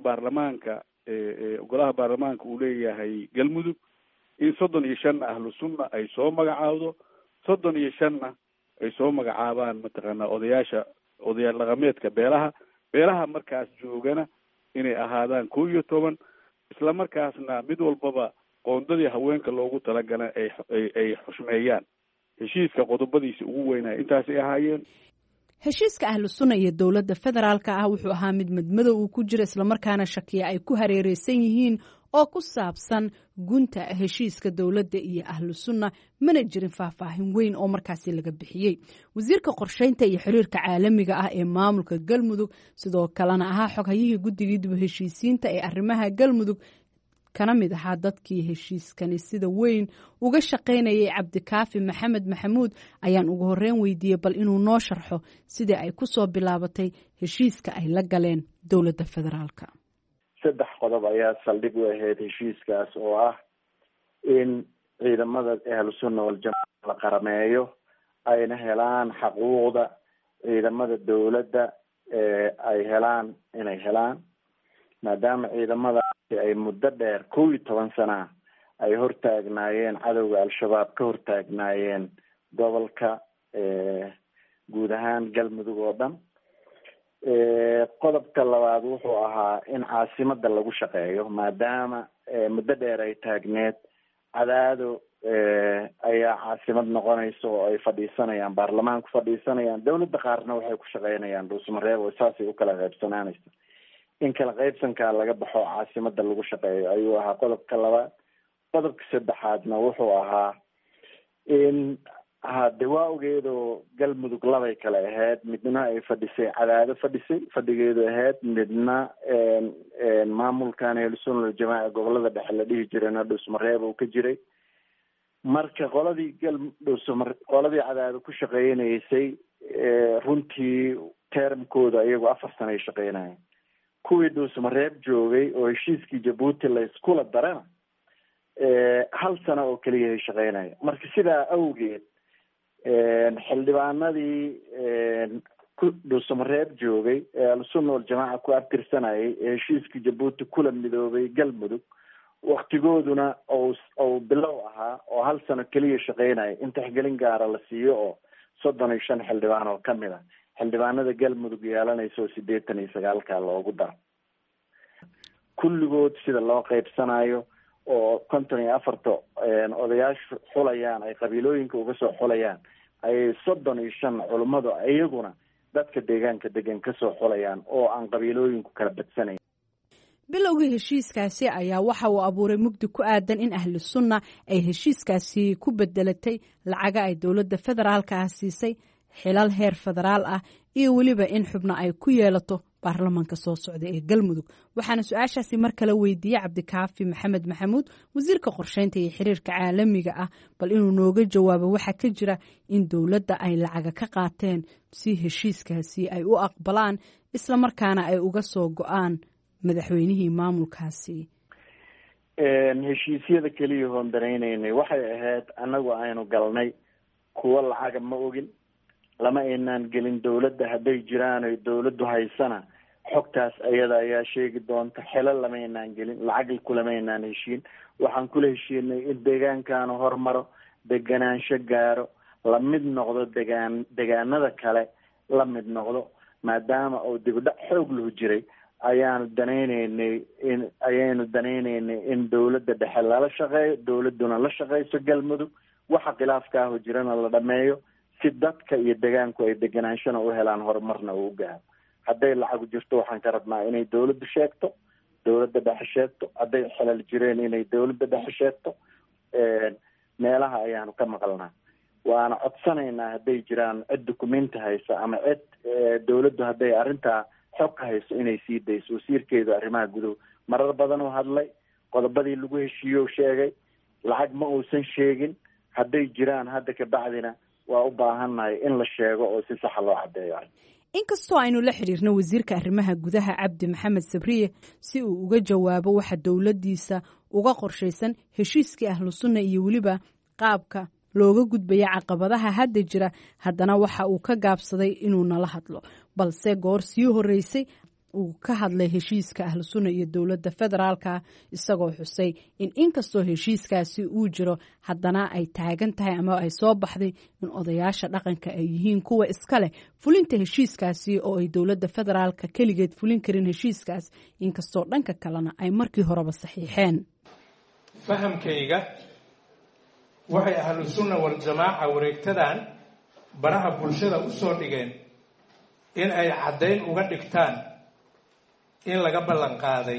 baarlamaanka uu leeyahay Galmudug in 35 ahlu sunna ay soo magacaawdo, 35 ay soo magacaabaan mataqaanaa odayaal dhaqameedka beelaha markaas joogana inay ahaadaan 11, isla markaasna mid walbaba qoondadii haweenka loogu talagalay ay xushmeeyaan. heshiiska qodobadiisa ugu weynaa intaasay ahaayeen. heshiiska ahlu sunna iyo dowladda federaalka ah wuxuu ahaa mid madmadow uu ku jiro, islamarkaana shakiya ay ku hareereysan yihiin oo ku saabsan gunta heshiiska dowladda iyo ahlu sunna, mana jirin faahfaahin weyn oo markaasi laga bixiyey. wasiirka qorsheynta iyo xiriirka caalamiga ah ee maamulka Galmudug sidoo kalena ahaa xoghayihii guddigii dib u heshiisiinta ee arrimaha Galmudug kana mid ahaa dadkii heshiiskani sida weyn uga shaqaynayay Cabdikaafi Maxamed Maxamuud ayaan ugu horreyn weydiiyey bal inuu noo sharxo sidii ay ku soo bilaabatay heshiiska ay la galeen dowladda federaalka. 3 qodob ayaa saldhig u ahayd heshiiskaas oo ah in ciidamada ahlu sunna waljamaaca la qarameeyo, ayna helaan xaquuqda ciidamada dowladda ay helaan inay helaan, maadaama ciidamada ay muddo dheer 11 sano ay hortaagnaayeen cadowga al-shabaab ka hortaagnaayeen gobolka guud ahaan Galmudug oo dhan. qodobka labaad wuxuu ahaa in caasimada lagu shaqeeyo, maadaama muddo dheer ay taagneed cadaado ayaa caasimad noqonaysa oo ay fadhiisanayaan baarlamaanku fadhiisanayaan, dowladda qaarna waxay ku shaqeynayaan dhuusmareeb oo saasay u kala qaybsanaanaysa. in kala qaybsankaa laga baxo caasimada lagu shaqeeyo ayuu ahaa qodobka labaad. qodobka saddexaadna wuxuu ahaa in hade waa ogeedoo Galmudug labay kale ahayd, midna ay cadaado fadhigeedu ahayd, midna maamulkan ahlu sunna waljamaaca gobolada dhexe la dhihi jirayna dhuusmareeb uu ka jiray. marka qoladii cadaado ku shaqeynaysay runtii termkooda iyagu 4 sano ay shaqeynayeen. kuwii dhuusmareeb joogay oo heshiiskii Jabuuti la iskula darana 1 sano oo keliya ay shaqeynayeen. marka sidaa awgeed xildhibaanadii dhuusmareeb joogay ee al-sunna waljamaaca ku abtirsanayay ee heshiiskii Jabuuti kula midoobay Galmudug waktigooduna oo bilow ahaa oo 1 sano keliya shaqeynaya in tixgelin gaara la siiyo oo 35 xildhibaan oo kamid ah xildhibaanada Galmudug yeelanaysa oo 89 loogu daro. kulligood sida loo qaybsanayo oo 54 odayaashu xulayaan ay qabiilooyinka uga soo xulayaan ay 35 culummadu iyaguna dadka deegaanka degan ka soo xulayaan oo aan qabiilooyinku kala badsanayn. bilowgii heshiiskaasi ayaa waxa uu abuuray mugdi ku aadan in ahlu sunna ay heshiiskaasi ku bedelatay lacaga ay dowladda federaalka ah siisay, xilal heer federaal ah iyo weliba in xubno ay ku yeelato baarlamaanka soo socda ee Galmudug. waxaana su-aashaasi mar kale weydiiyey Cabdikaafi Maxamed Maxamuud wasiirka qorsheynta iyo xiriirka caalamiga ah bal inuu nooga jawaabo waxa ka jira in dowladda ay lacaga ka qaateen si heshiiskaasi ay u aqbalaan isla markaana ay uga soo go-aan madaxweynihii maamulkaasi. heshiisyada keliya hoondanaynay waxay ahayd anagu aynu galnay kuwa lacaga ma ogin, lama aynaan gelin dowladda hadday jiraan oy dowladdu haysana xogtaas ayada ayaa sheegi doonta. xelo lama aynaan gelin, lacag kulama aynaan heshiin. waxaan kula heshiinay in deegaankaanu hormaro, deganaansho gaaro, la mid noqdo degaanada kale la mid noqdo, maadaama oo dibudhac xoog lahu jiray ayaynu danaynaynay in dawladda dhexe lala shaqeeyo, dawladduna la shaqeyso galmudug, waxa khilaafkaaho jirana la dhameeyo si dadka iyo degaanku ay deganaanshana u helaan, horumarna uu gaaro. hadday lacag jirto waxaan ka rabnaa inay dawladdu sheegto, dawladda dhexe sheegto, hadday xelal jireen inay dawladda dhexe sheegto. meelaha ayaanu ka maqalnaa, waana codsanaynaa hadday jiraan cid dukumenti haysa ama cid dawladdu hadday arrintaa xog ka hayso inay sii dayso. wasiirkeedu arrimaha guduhu marar badan u hadlay, qodobadii lagu heshiiyo sheegay, lacag ma uusan sheegin. hadday jiraan hadda kabacdina waa u baahannahay in la sheego oo si saxa loo caddeeyo. inkastoo aynu la xiriirno wasiirka arrimaha gudaha cabdi maxamed sabriye si uu uga jawaabo waxa dowladdiisa uga qorshaysan heshiiskii ahlu sunna iyo weliba qaabka looga gudbaya caqabadaha hadda jira, haddana waxa uu ka gaabsaday inuu nala hadlo, balse goor sii horeysay uu ka hadlay heshiiska ahlu sunna iyo dowladda federaalka, isagoo xusay in inkastoo heshiiskaasi uu jiro haddana ay taagan tahay ama ay soo baxday in odayaasha dhaqanka ay yihiin kuwa iska leh fulinta heshiiskaasi oo ay dowladda federaalka keligeed fulin karin heshiiskaas, inkastoo dhanka kalena ay markii horeba saxiixeen. fahamkayga waxay ahlu sunna wal jamaaca wareegtadan baraha bulshada u soo dhigeen in ay caddayn uga dhigtaan in laga ballan qaaday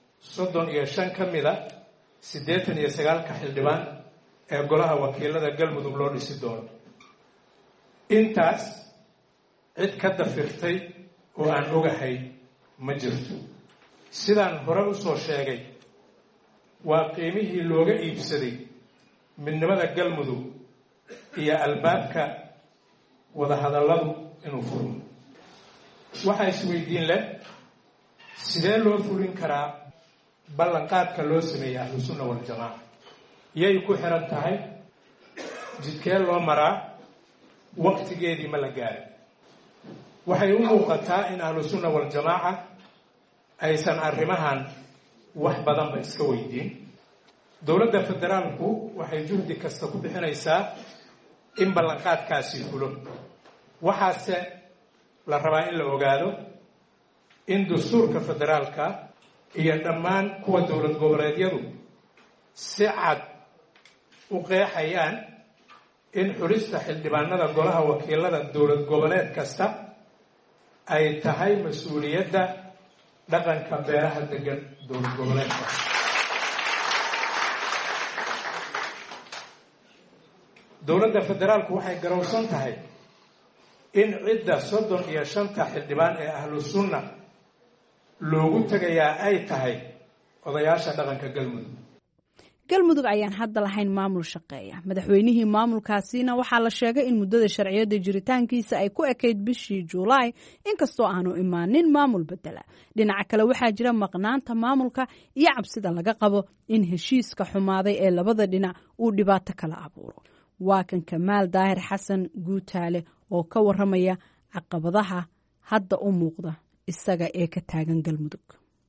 35 ka mida 89 xildhibaan ee golaha wakiilada galmudug loo dhisi doono. intaas cid ka dafirtay oo aan ogahay ma jirto. sidaan hore u soo sheegay, waa qiimihii looga iibsaday midnimada galmudug iyo albaabka wadahadalladu inuu furmo. waxaa isweydiin leh, sidee loo fulin karaa ballanqaadka loo sameeyey ahlu sunna wal jamaaca? yay ku xiran tahay? jidkee loo maraa? waqtigeedii ma la gaarin? waxay u muuqataa in ahlu sunna wal jamaaca aysan arrimahan wax badanba iska weydiin. dowladda federaalku waxay juhdi kasta ku bixinaysaa in ballanqaadkaasi fulo. waxaase la rabaa in la ogaado in dastuurka federaalka iyo dhammaan kuwa dowlad goboleedyadu si cad u qeexayaan in xulista xildhibaanada golaha wakiilada dowlad goboleed kasta ay tahay mas-uuliyadda dhaqanka beeraha degan dowlad goboleedka. dowladda federaalku waxay garowsan tahay in cidda 35 xildhibaan ee ahlu sunna loogu tegayaa ay tahay odayaasha dhaqanka galmudug. galmudug ayaan hadda lahayn maamul shaqeeya. madaxweynihii maamulkaasina waxaa la sheegay in muddada sharciyada jiritaankiisa ay ku ekayd bishii Juulaay, inkastoo aanu imaanin maamul bedela. dhinaca kale waxaa jira maqnaanta maamulka iyo cabsida laga qabo in heshiiska xumaaday ee labada dhinac uu dhibaato kala abuuro. waa kan Kamaal Daahir Xasan Guutaale oo ka waramaya caqabadaha hadda u muuqda isaga ee ka taagan galmudug.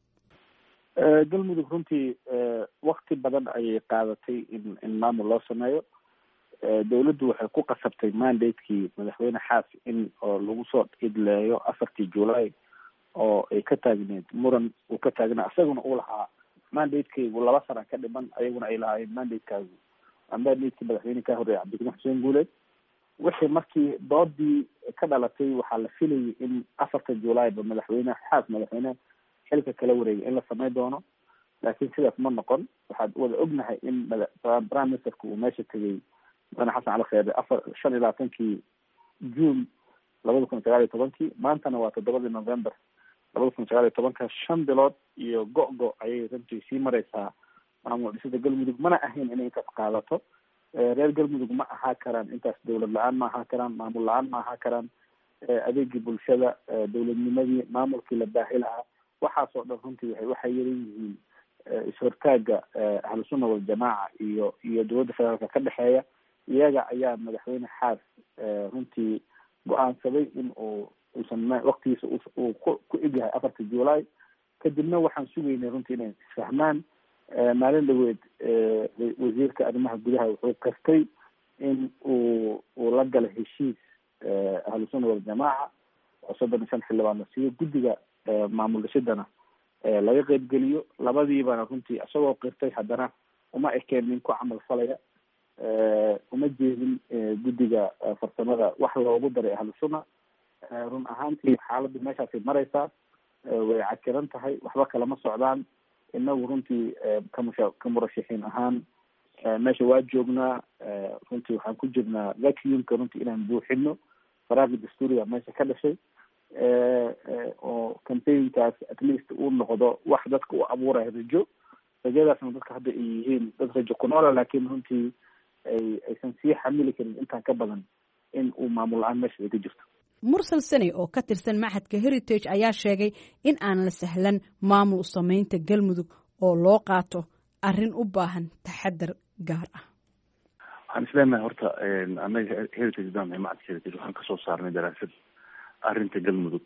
galmudug runtii wakti badan ayay qaadatay in maamul loo sameeyo. dawladdu waxay ku qasabtay mandatekii madaxweyne xaas in oo lagu soo idleeyo 4 Juulaay oo ay ka taagneed muran uu ka taagnaa, isaguna uu lahaa mandatekeygu 2 sano ka dhiman, ayaguna ay lahaayeen mandatekaagu mandatekii madaxweyne ka horeeyay cabdiraxmaan xuseen guuleed. wixii markii doodii ka dhalatay waxaa la filayay in 4 Juulaay ba madaxweyne xilka kala wareegay in la sameyn doono, laakiin sidaas ma noqon. waxaad wada ognahay in prime ministerka uu meesha tegay madaxweyne xasan cali kheyre 25 Juun 2019, maantana waa 7 November 2019. 5 bilood iyo go-go ayay runtii sii mareysaa maamul dhisida galmudug. mana ahayn inay intaas qaadato. reer galmudug ma ahaa karaan intaas, dawlad la-aan ma ahaa karaan, maamul la-aan ma ahaa karaan. adeegii bulshada, dawladnimadii, maamulkii la baahi lahaa, waxaasoo dhan runtii waxay yaran yihiin is-hortaaga ahlu sunna wal jamaaca iyo dowladda federaalka ka dhexeeya. iyaga ayaa madaxweyne xaas runtii go-aansaday in uusan waqtigiisa uu ku egyahay 4 Juulaay. kadibna waxaan sugaynay runtii inay isfahmaan. maalin dhaweed wasiirka arrimaha gudaha wuxuu kastay in uu la galo heshiis ahlu sunna wal jamaaca oo 35 xildhibaan la siiyo, guddiga maamul dhisidana laga qeybgeliyo. labadiibana runtii isagoo qirtay haddana uma ekeen nin ku camal falaya, uma jeedin guddiga farsamada wax loogu daray ahlu sunna. run ahaantii xaaladdu meeshaasay maraysaa, way cakiran tahay, waxba kalama socdaan. inagu runtii ka murashaxiin ahaan meesha waa joognaa, runtii waxaan ku jirnaa vacuumka runtii inaan buuxino faraaqi dastuuriga meesha ka dhashay, oo campaignkaas at least uu noqdo wax dadka u abuuraya rajo. rajadaasna dadka hadda ay yihiin dad rajo ku noola, laakiin runtii aysan sii xamili karin intaan ka badan in uu maamul la-aan meesha ay ka jirto. mursal sani oo ka tirsan maxadka heritage ayaa sheegay in aan la sahlan maamul samaynta galmudug oo loo qaato arrin u baahan taxadar gaar ah. waxaan isleenahay horta anaga heritage daan macadka heritage waxaan kasoo saarnay daraasad arrinta galmudug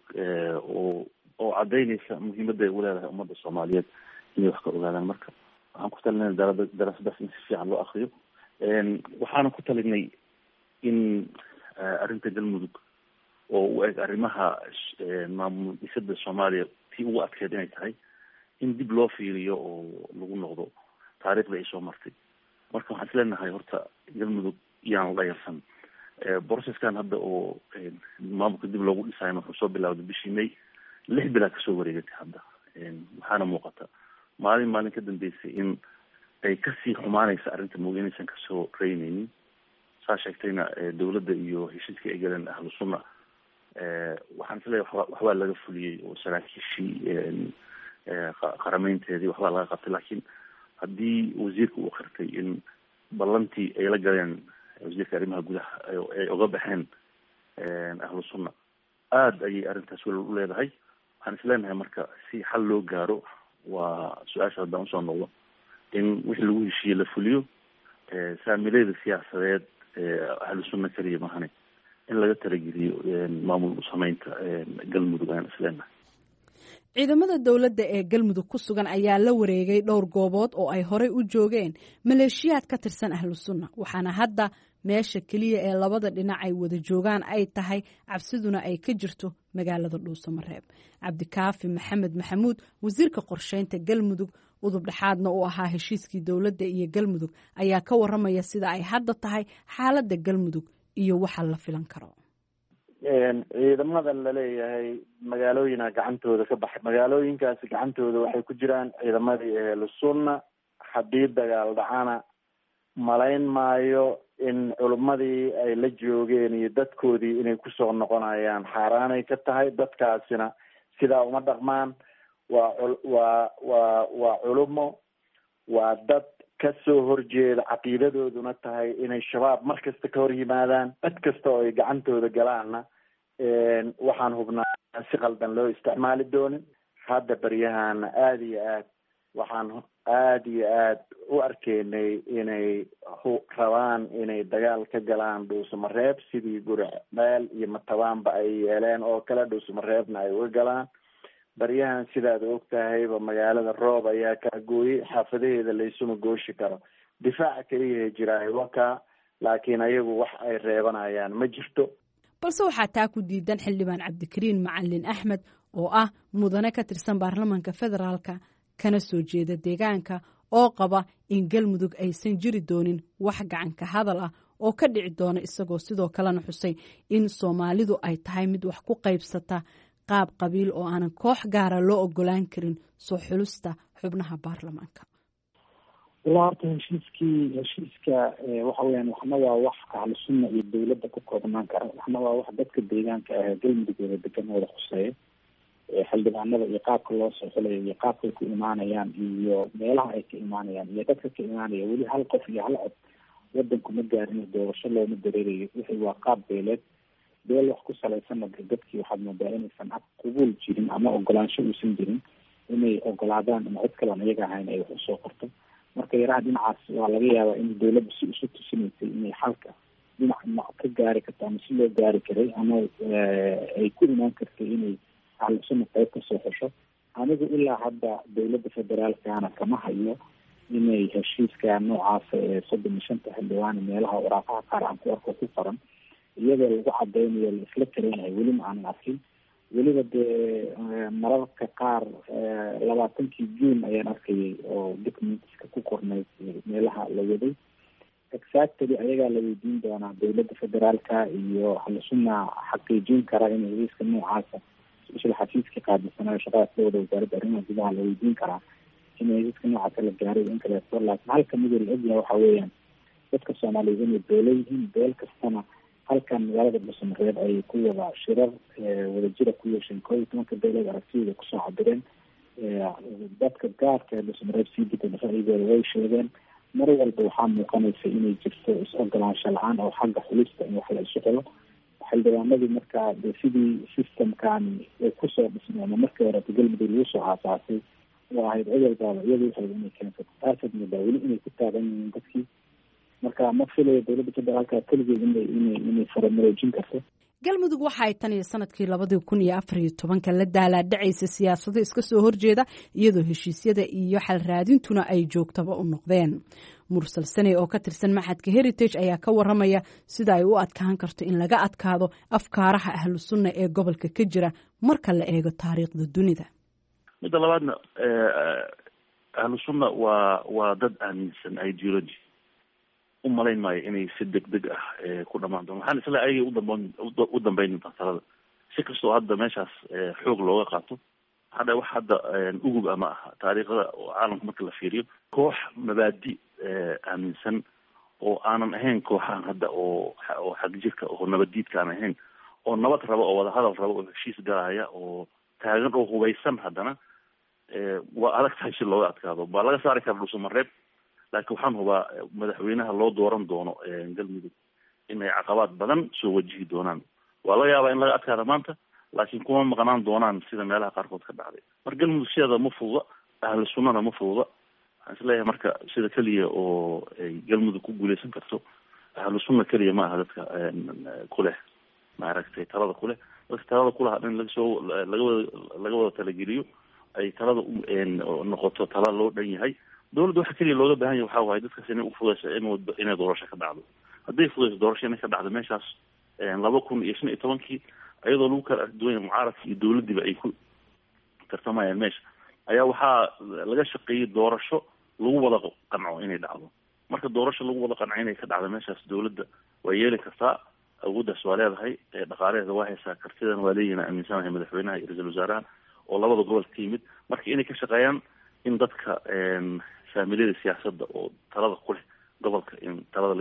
oo cadaynaysa muhiimadda ay u leedahay ummadda soomaaliyeed inay wax ka ogaadaan. marka waxaan ku talinay daraasadaas in si fiican loo akriyo. waxaana ku talinay in arrinta galmudug oo u eg arrimaha maamul dhisada soomaaliya tii ugu adkeed inay tahay in dib loo fiiriyo oo lagu noqdo taariikhda ay soo martay. marka waxaan isleenahay horta galmudug yaan la yarsan. processkan hadda oo maamulka dib loogu dhisaayo wuxuu soo bilowday bishii May, 6 bilood kasoo wareegatay hadda. waxaana muuqata maalin ka dambeysay in ay kasii xumaanaysa arrinta mooginaysan kasoo reynaynin. saa sheegtayna dawladda iyo heshiiska ay galeen ahlu sunna waxaan isleeyahay waxbaa laga fuliyey oo saraakiishii qarameynteedii waxbaa laga qabtay. laakiin haddii wasiirka uu qirtay in ballantii ay la galeen wasiirka arrimaha gudaha ay oga baxeen ahlu sunna, aada ayay arrintaas wel u leedahay. waxaan isleenahay marka si xal loo gaaro, waa su-aasha haddaan usoo noqdo, in wixii lagu heshiiyey la fuliyo. saamileeda siyaasadeed ahlu sunna keliya mahane in laga talageliyo maamul samaynta galmudug ayaan isleenahay. ciidamada dowladda ee galmudug ku sugan ayaa la wareegay dhowr goobood oo ay horey u joogeen maleeshiyaad ka tirsan ahlu sunna, waxaana hadda meesha keliya ee labada dhinac ay wada joogaan ay tahay cabsiduna ay ka jirto magaalada dhuusamareeb. cabdikaafi maxamed maxamuud, wasiirka qorsheynta galmudug, udub dhexaadna u ahaa heshiiskii dowladda iyo galmudug, ayaa ka waramaya sida ay hadda tahay xaaladda galmudug iyo waxa la filan karo. ciidamada laleeyahay magaalooyina gacantooda ka baxay, magaalooyinkaasi gacantooda waxay ku jiraan ciidamadii ahlu sunna. haddii dagaal dhacana malayn maayo in culummadii ay la joogeen iyo dadkoodii inay kusoo noqonayaan. xaaraanay ka tahay, dadkaasina sidaa uma dhaqmaan. waa culumo, waa dad kasoo horjeeda, caqiidadooduna tahay inay shabaab mar kasta ka hor yimaadaan. cid kasta oo ay gacantooda galaanna waxaan hubnaa si qaldan loo isticmaali doonin. hadda baryahana waxaan aada iyo aada u arkaynay inay rabaan inay dagaal ka galaan dhuusamareeb, sidii guricmeel iyo matabaanba ay yeeleen oo kale dhuusamareebna ay uga galaan. baryahan sidaad og tahayba magaalada roob ayaa kaa gooyey, xaafadaheeda laysuma gooshi karo. difaaca keliya jiraayo wakaa, laakiin ayagu wax ay reebanayaan ma jirto. balse waxaa taa ku diidan xildhibaan cabdikariin macalin axmed oo ah mudane ka tirsan baarlamaanka federaalka kana soo jeeda deegaanka, oo qaba in galmudug aysan jiri doonin wax gacanka hadal ah oo ka dhici doona, isagoo sidoo kalena xusay in soomaalidu ay tahay mid wax ku qaybsata qaab qabiil oo aanan koox gaara loo ogolaan karin soo xulusta xubnaha baarlamaanka. ilaa horta heshiiska waxa weyaan waxna waa wax ahlu sunna iyo dawladda ku koobnaan kara, waxna waa wax dadka deegaanka ah galmudug wada degan wada khuseeya. xildhibaanada iyo qaabka loo soo xulayo iyo qaabkay ku imaanayaan iyo meelaha ay ka imaanayaan iyo dadka ka imaanaya, weli hal qof iyo hal cod wadanku ma gaarin, doorasho looma dareerayo. wixii waa qaab beeleed, beel wax ku salaysanna dadkii waxaad moodaa inaysan qabuul jirin ama ogolaansho uusan jirin inay ogolaadaan in cid kalean iyaga ahayn ay wax usoo qorto. marka yaraha dhinacaas waa laga yaabaa in dawladda si isu tusinaysay inay xalka dhinac ka gaari karto ama si loo gaari karay, ama ay ku imaan kartay inay ahlu sunna qayb kasoo xesho. anigu ilaa hadda dawladda federaalkana kama hayo inay heshiiska noocaasa ee 35 xildhibaan meelaha waraaqaha qaar aan ku arko ku qoran iyadoo lagu cadeynayo la isla kareenayo, weli ma aanan arkin. weliba dee mararka qaar 20 June ayaan arkayay oo documentska ku qornay meelaha la waday exactly ayagaa la weydiin doonaa dowladda federaalka iyo ahlusunna xaqiijin kara in heshiiska noocaasa isla xafiiska qaadisanayo shaqada wada wasaaradda arrimaha gudaha la weydiin karaa in heshiiska noocaasa la gaaray in kaleeto laakiin halka mid la ogyahay waxa weeyaan dadka soomaaliyeed inay beelo yihiin beel kastana halkan magaalada dhuusamareeb ay ku wada shirar wadajira ku yeesheen 11 beelood aragtiyada kusoo cabireen dadka gaarka ee dhuusamareeb sii degay ra'yigooda way sheegeen mar walba waxaa muuqanaysa inay jirto is-ogolaansho la-aan oo xagga xulista in wax la isu xulo xildhibaanadii markaa de sidii systemkan ay kusoo dhismay ama markii hore galmudug lagu soo aasaasay oo ahayd codolbaaba iyada waxay inay keensato taasad moodaa weli inay ku taagan yihiin dadkii marka ma filayo dowladda federaalka keligeed inay faramaroojin karto galmudug waxa ay tan iyo sanadkii 2014 la daalaadhacaysa siyaasado iska soo horjeeda iyadoo heshiisyada iyo xal raadintuna ay joogtaba u noqdeen mursal saney oo ka tirsan maxadka heritage ayaa ka waramaya sida ay u adkaan karto in laga adkaado afkaaraha ahlu sunna ee gobolka ka jira marka la eego taariikhda dunida. midda labaadna ahlu sunna waa dad aaminsan ideology u malayn maayo inay si degdeg ah ku dhamaan doon waxaan isla ayay u dambeyn talada si kastoo hadda meeshaas xoog looga qaato hadda wax hadda ugub ama aha taariikhda caalamka marka la fiiriyo koox mabaadi aaminsan oo aanan ahayn kooxaan hadda oo xag jirka oo nabadiidka aan ahayn oo nabad rabo oo wada hadal rabo oo heshiis galaya oo taagan oo hubaysan haddana waa adag tahay si looga adkaado baa laga saari kara dhuusamareeb laakiin waxaan hubaa madaxweynaha loo dooran doono galmudug inay caqabaad badan soo wajihi doonaan waa laga yaabaa in laga adkaado maanta laakiin kuma maqnaan doonaan sida meelaha qaarkood ka dhacday marka galmudug sideeda ma fududa ahlu sunnana ma fududa waxaan isleeyahay marka sida keliya oo ay galmudug ku guuleysan karto ahlu sunna keliya ma aha dadka kuleh maaragtay talada kuleh dadka talada kulaha in laga wada talageliyo ay talada noqoto tala loo dhan yahay dowladda waxa keliya looga baahan yahay waxaa waaye dadkaas inay ufudayso inay doorasho ka dhacdo hadday fudayso doorasho inay ka dhacdo meeshaas 2015 iyadoo lagu kala arduwanya mucaaradka iyo dowladdiiba ay ku tartamayaan meesha ayaa waxaa laga shaqeeyey doorasho lagu wada qanco inay dhacdo marka doorasho lagu wada qanco inay ka dhacdo meeshaas dowladda waa yeeli kartaa awooddaas waa leedahay dhaqaalaheeda waa haysaa kartidan waa leeyihin aaminsanahay madaxweynaha iyo ra-iisul wasaaraha oo labada gobol ka yimid marka inay ka shaqeeyaan in dadka faamiliyada siyaasadda oo talada ku leh gobolka in talada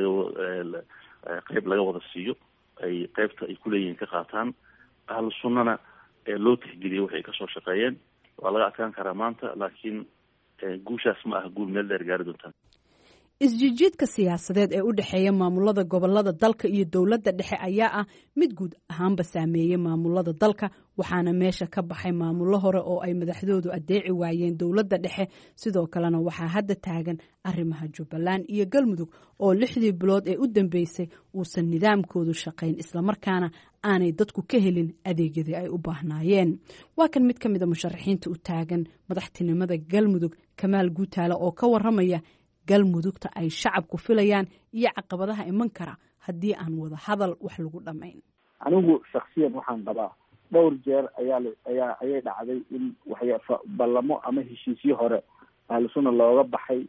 qeyb laga wada siiyo ay qeybta ay kuleeyihiin ka qaataan ahlu sunnana loo tixgeliyo waxay kasoo shaqeeyeen waa laga adkaan karaa maanta laakiin guushaas ma aha guul meel dheer gaari doontaan isjijiidka siyaasadeed ee u dhexeeya maamulada gobolada dalka iyo dowladda dhexe ayaa ah mid guud ahaanba saameeyey maamulada dalka waxaana meesha ka baxay maamullo hore oo ay madaxdoodu adeeci waayeen dowladda dhexe sidoo kalena waxaa hadda taagan arrimaha jubbaland iyo galmudug oo 6 bilood ee u dambeysay uusan nidaamkoodu shaqayn islamarkaana aanay dadku ka helin adeegyadii ay u baahnaayeen waa kan mid ka mid a musharaxiinta u taagan madaxtinimada galmudug Kamaal Guutaale oo ka waramaya galmudugta ay shacabku filayaan iyo caqabadaha iman kara haddii aan wada hadal wax lagu dhamayn. anigu shakhsiyan waxaan qabaa dhowr jeer ayay dhacday in ballamo ama heshiisyo hore ahlu sunna looga baxay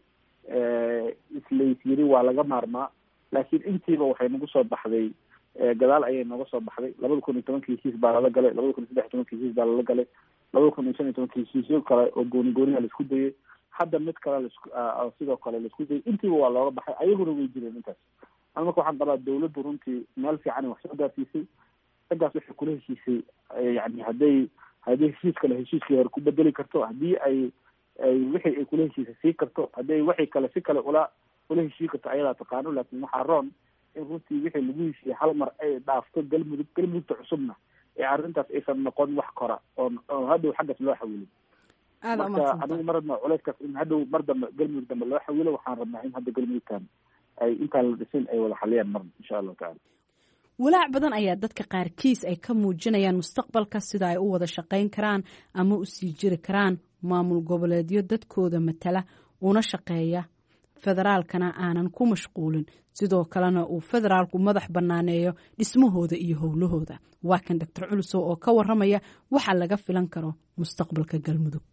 islaysyiri waa laga maarmaa laakiin intiiba waxay nagu soo baxday gadaal ayay nooga soo baxday 2015 heshiis baa lala galay 2013 heshiis baa lala galay 2015 heshiisyo kale oo gooni la isku dayay hadda mid kale sidoo kale la isku dayay intiiba waa looga baxay ayaguna way jireen intaas ana marka waxaan qabaa dowladdu runtii meel fiican wax soo gaarsiisay raggaas waxay kula heshiisay yani hadday heshiis kale heshiiskii hore ku bedeli karto haddii ay wixii ay kula heshiisay sii karto hadday waxay kale si kale ula heshii karto ayadaa taqaano laakiin waxaa roon in runtii wixii lagu heshiiyey hal mar ay dhaafto galmudugta cusubna ee arrintaas aysan noqon wax kora oo hadhow xaggaas loo xawilin marka anigu ma rabna culeyskaas in hadhow mar dambe galmudug dambe loo xawilo waxaan rabnaa in hadda galmudugtan ay intaan la dhisin ay wada xaliyaan mar insha allahu tacala walaac badan ayaa dadka qaarkiis ay ka muujinayaan mustaqbalka sida ay u wada shaqayn karaan ama u sii jiri karaan maamul goboleedyo dadkooda matala una shaqeeya federaalkana aanan ku mashquulin sidoo kalena uu federaalku madax bannaaneeyo dhismahooda iyo howlahooda. waa kan doctor culusow oo ka waramaya waxa laga filan karo mustaqbalka galmudug.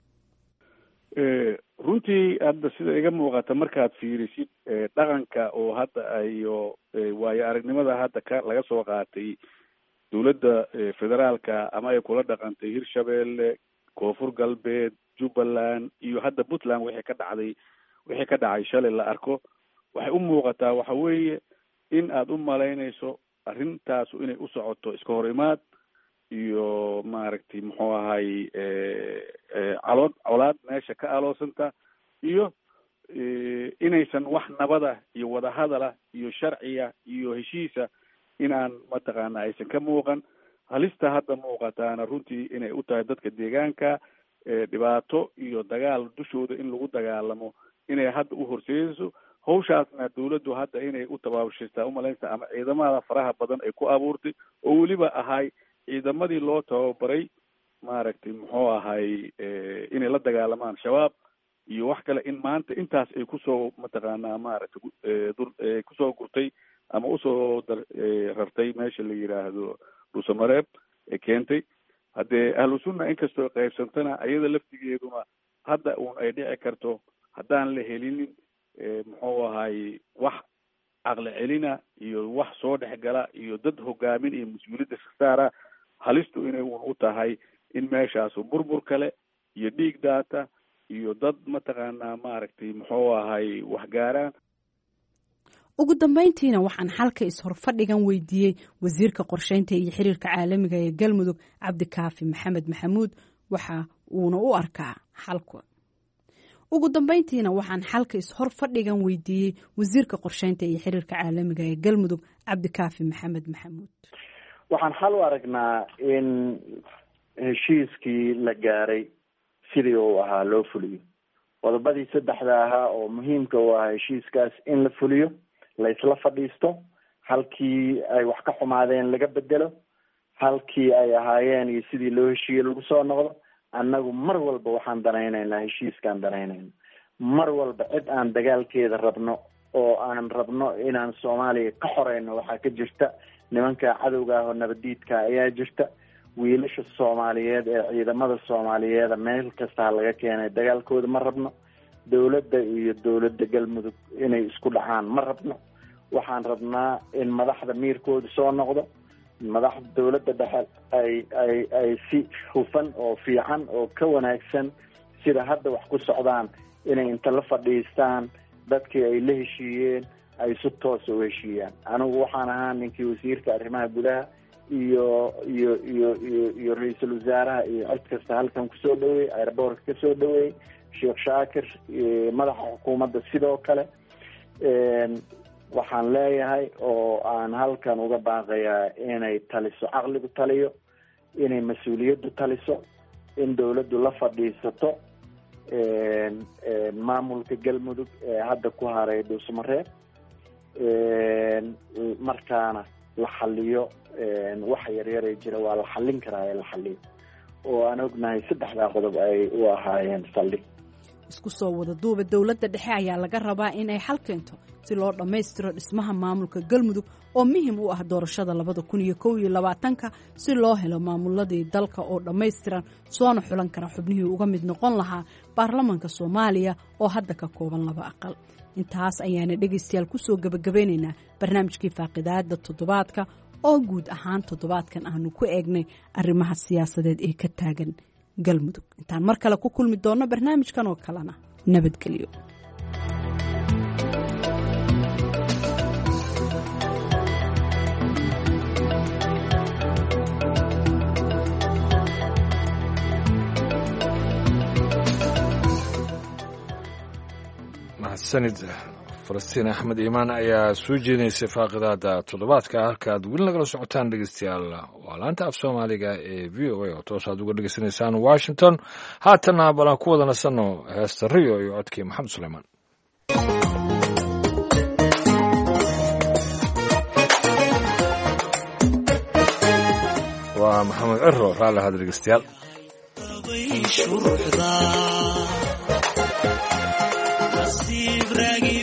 runtii hadda sida iga muuqata markaad fiirisid dhaqanka oo hadda iyo waayo aragnimada hadda laga soo qaatay dowladda federaalka ama ay kula dhaqantay hirshabeelle, koonfur galbeed, jubbaland iyo hadda puntland wixii ka dhacay shalay la arko, waxay u muuqataa waxa weeye in aad u malaynayso arrintaasu inay u socoto iska hor imaad iyo maaragtay muxuu ahay colaad meesha ka aloosanta iyo inaysan wax nabada iyo wadahadala iyo sharciya iyo heshiisa inaan mataqaana aysan ka muuqan. halista hadda muuqataana runtii inay u tahay dadka deegaanka dhibaato iyo dagaal dushooda in lagu dagaalamo inay hadda u horseedayso. hawshaasna dawladdu hadda inay u tabaabushaystaa umalaynta ama ciidamada faraha badan ay ku abuurtay oo weliba ahay ciidamadii loo tababaray maaragtay muxuu ahay inay la dagaalamaan shabaab iyo wax kale in maanta intaas ay kusoo mataqaanaa maaragtay kusoo gurtay ama usoo rartay meesha la yidhaahdo dhuusamareeb ee keentay. haddee ahlu sunna inkastoo qaybsantana ayada laftigeeduna hadda uun ay dhici karto haddaan la helinin muxuu ahay wax caqli celina iyo wax soo dhexgala iyo dad hogaamin iyo mas-uuliyadda saara halistu inay uun u tahay in meeshaasu burbur kale iyo dhiig daata iyo dad mataqaanaa maaragtay muxuu ahay waxgaaraan. ugu dambeyntiina waxaan xalka is-horfadhigan weydiiyey wasiirka qorsheynta iyo xiriirka caalamiga ee galmudug cabdikaafi maxamed maxamuud waxa uuna u arkaa xalka. ugu dambeyntiina waxaan xalka is-hor fadhigan weydiiyey wasiirka qorsheynta iyo xiriirka caalamiga ee galmudug cabdikaafi maxamed maxamuud. waxaan xal u aragnaa in heshiiskii la gaaray sidii uu ahaa loo fuliyo. qodobadii 3 ahaa oo muhiimka u ahaa heshiiskaas in la fuliyo, la isla fadhiisto, halkii ay wax ka xumaadeen laga bedelo, halkii ay ahaayeen iyo sidii loo heshiiyey lagu soo noqdo. annagu mar walba waxaan danaynaynaa heshiiskaan danaynayna. mar walba cid aan dagaalkeeda rabno oo aan rabno inaan soomaaliya ka xoreyno waxaa ka jirta nimanka cadowga ah oo nabadiidka ayaa jirta. wiilasha soomaaliyeed ee ciidamada soomaaliyeed meel kasta laga keenay dagaalkooda ma rabno. dawladda iyo dawladda galmudug inay isku dhacaan ma rabno. waxaan rabnaa in madaxda miirkooda soo noqdo, madaxda dawladda dhexe ay si hufan oo fiican oo ka wanaagsan sida hadda wax ku socdaan inay inta la fadhiistaan dadkii ay la heshiiyeen ay si toosa u heshiiyaan. anigu waxaan ahaa ninkii wasiirka arrimaha gudaha iyo ra-iisul wasaaraha iyo cid kasta halkan kusoo dhaweeyey, airboortka kasoo dhaweeyey, sheekh shaakir madaxa xukuumadda sidoo kale. waxaan leeyahay oo aan halkan uga baaqayaa inay taliso, caqligu taliyo, inay mas-uuliyaddu taliso, in dawladdu la fadhiisato maamulka galmudug ee hadda ku haray dhuusamareeb, markaana la xaliyo waxa yaryare jira waa la xallin karaa la xaliyo oo aan ognahay 3 qodob ay u ahaayeen saldhig. isku soo wada duuba dawladda dhexe ayaa laga rabaa in ay xal keento si loo dhammaystiro dhismaha maamulka galmudug oo muhiim u ah doorashada 2021 si loo helo maamuladii dalka oo dhammaystiran soona xulan kara xubnihii uga mid noqon lahaa baarlamaanka Soomaaliya oo hadda ka kooban 2 aqal. intaas ayaana dhegeystayaal ku soo gabagabeynaynaa barnaamijkii faaqidaada toddobaadka oo guud ahaan toddobaadkan aanu ku eegnay arrimaha siyaasadeed ee ka taagan galmudug. intaan mar kale ku kulmi doono barnaamijkan oo kalena nabadgelyo. mahadsanid falastiin axmed iimaan ayaa soo jeedinaysay faaqidaada toddobaadka. halkaaad weli nagala socotaan dhegeystayaal waa laanta af soomaaliga ee v o a oo toosaad uga dhegeysanaysaan washington. haatana balan ku wada nasanno heesta riyo iyo codkii maxamed suleymaan. waa maxamed ciro raalli ahad dhegeystayaal. Nasiib raagi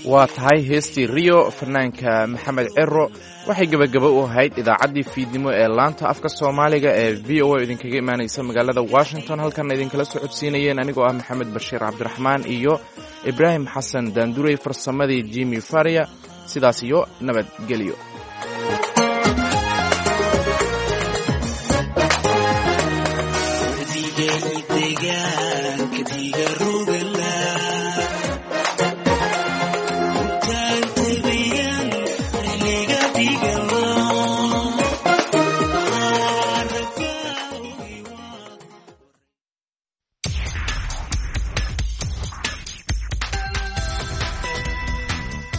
waa tahay heestii riyo fanaanka maxamed cero waxay gebagabo u ahayd idaacaddii fiidnimo ee laanta afka soomaaliga ee v o a idinkaga imaanaysa magaalada washington halkanna idinkala soo codsiinayeen anigoo ah maxamed bashiir cabdiraxmaan iyo ibraahim xasan daandurey farsamadii jimi faria sidaas iyo nabadgelyo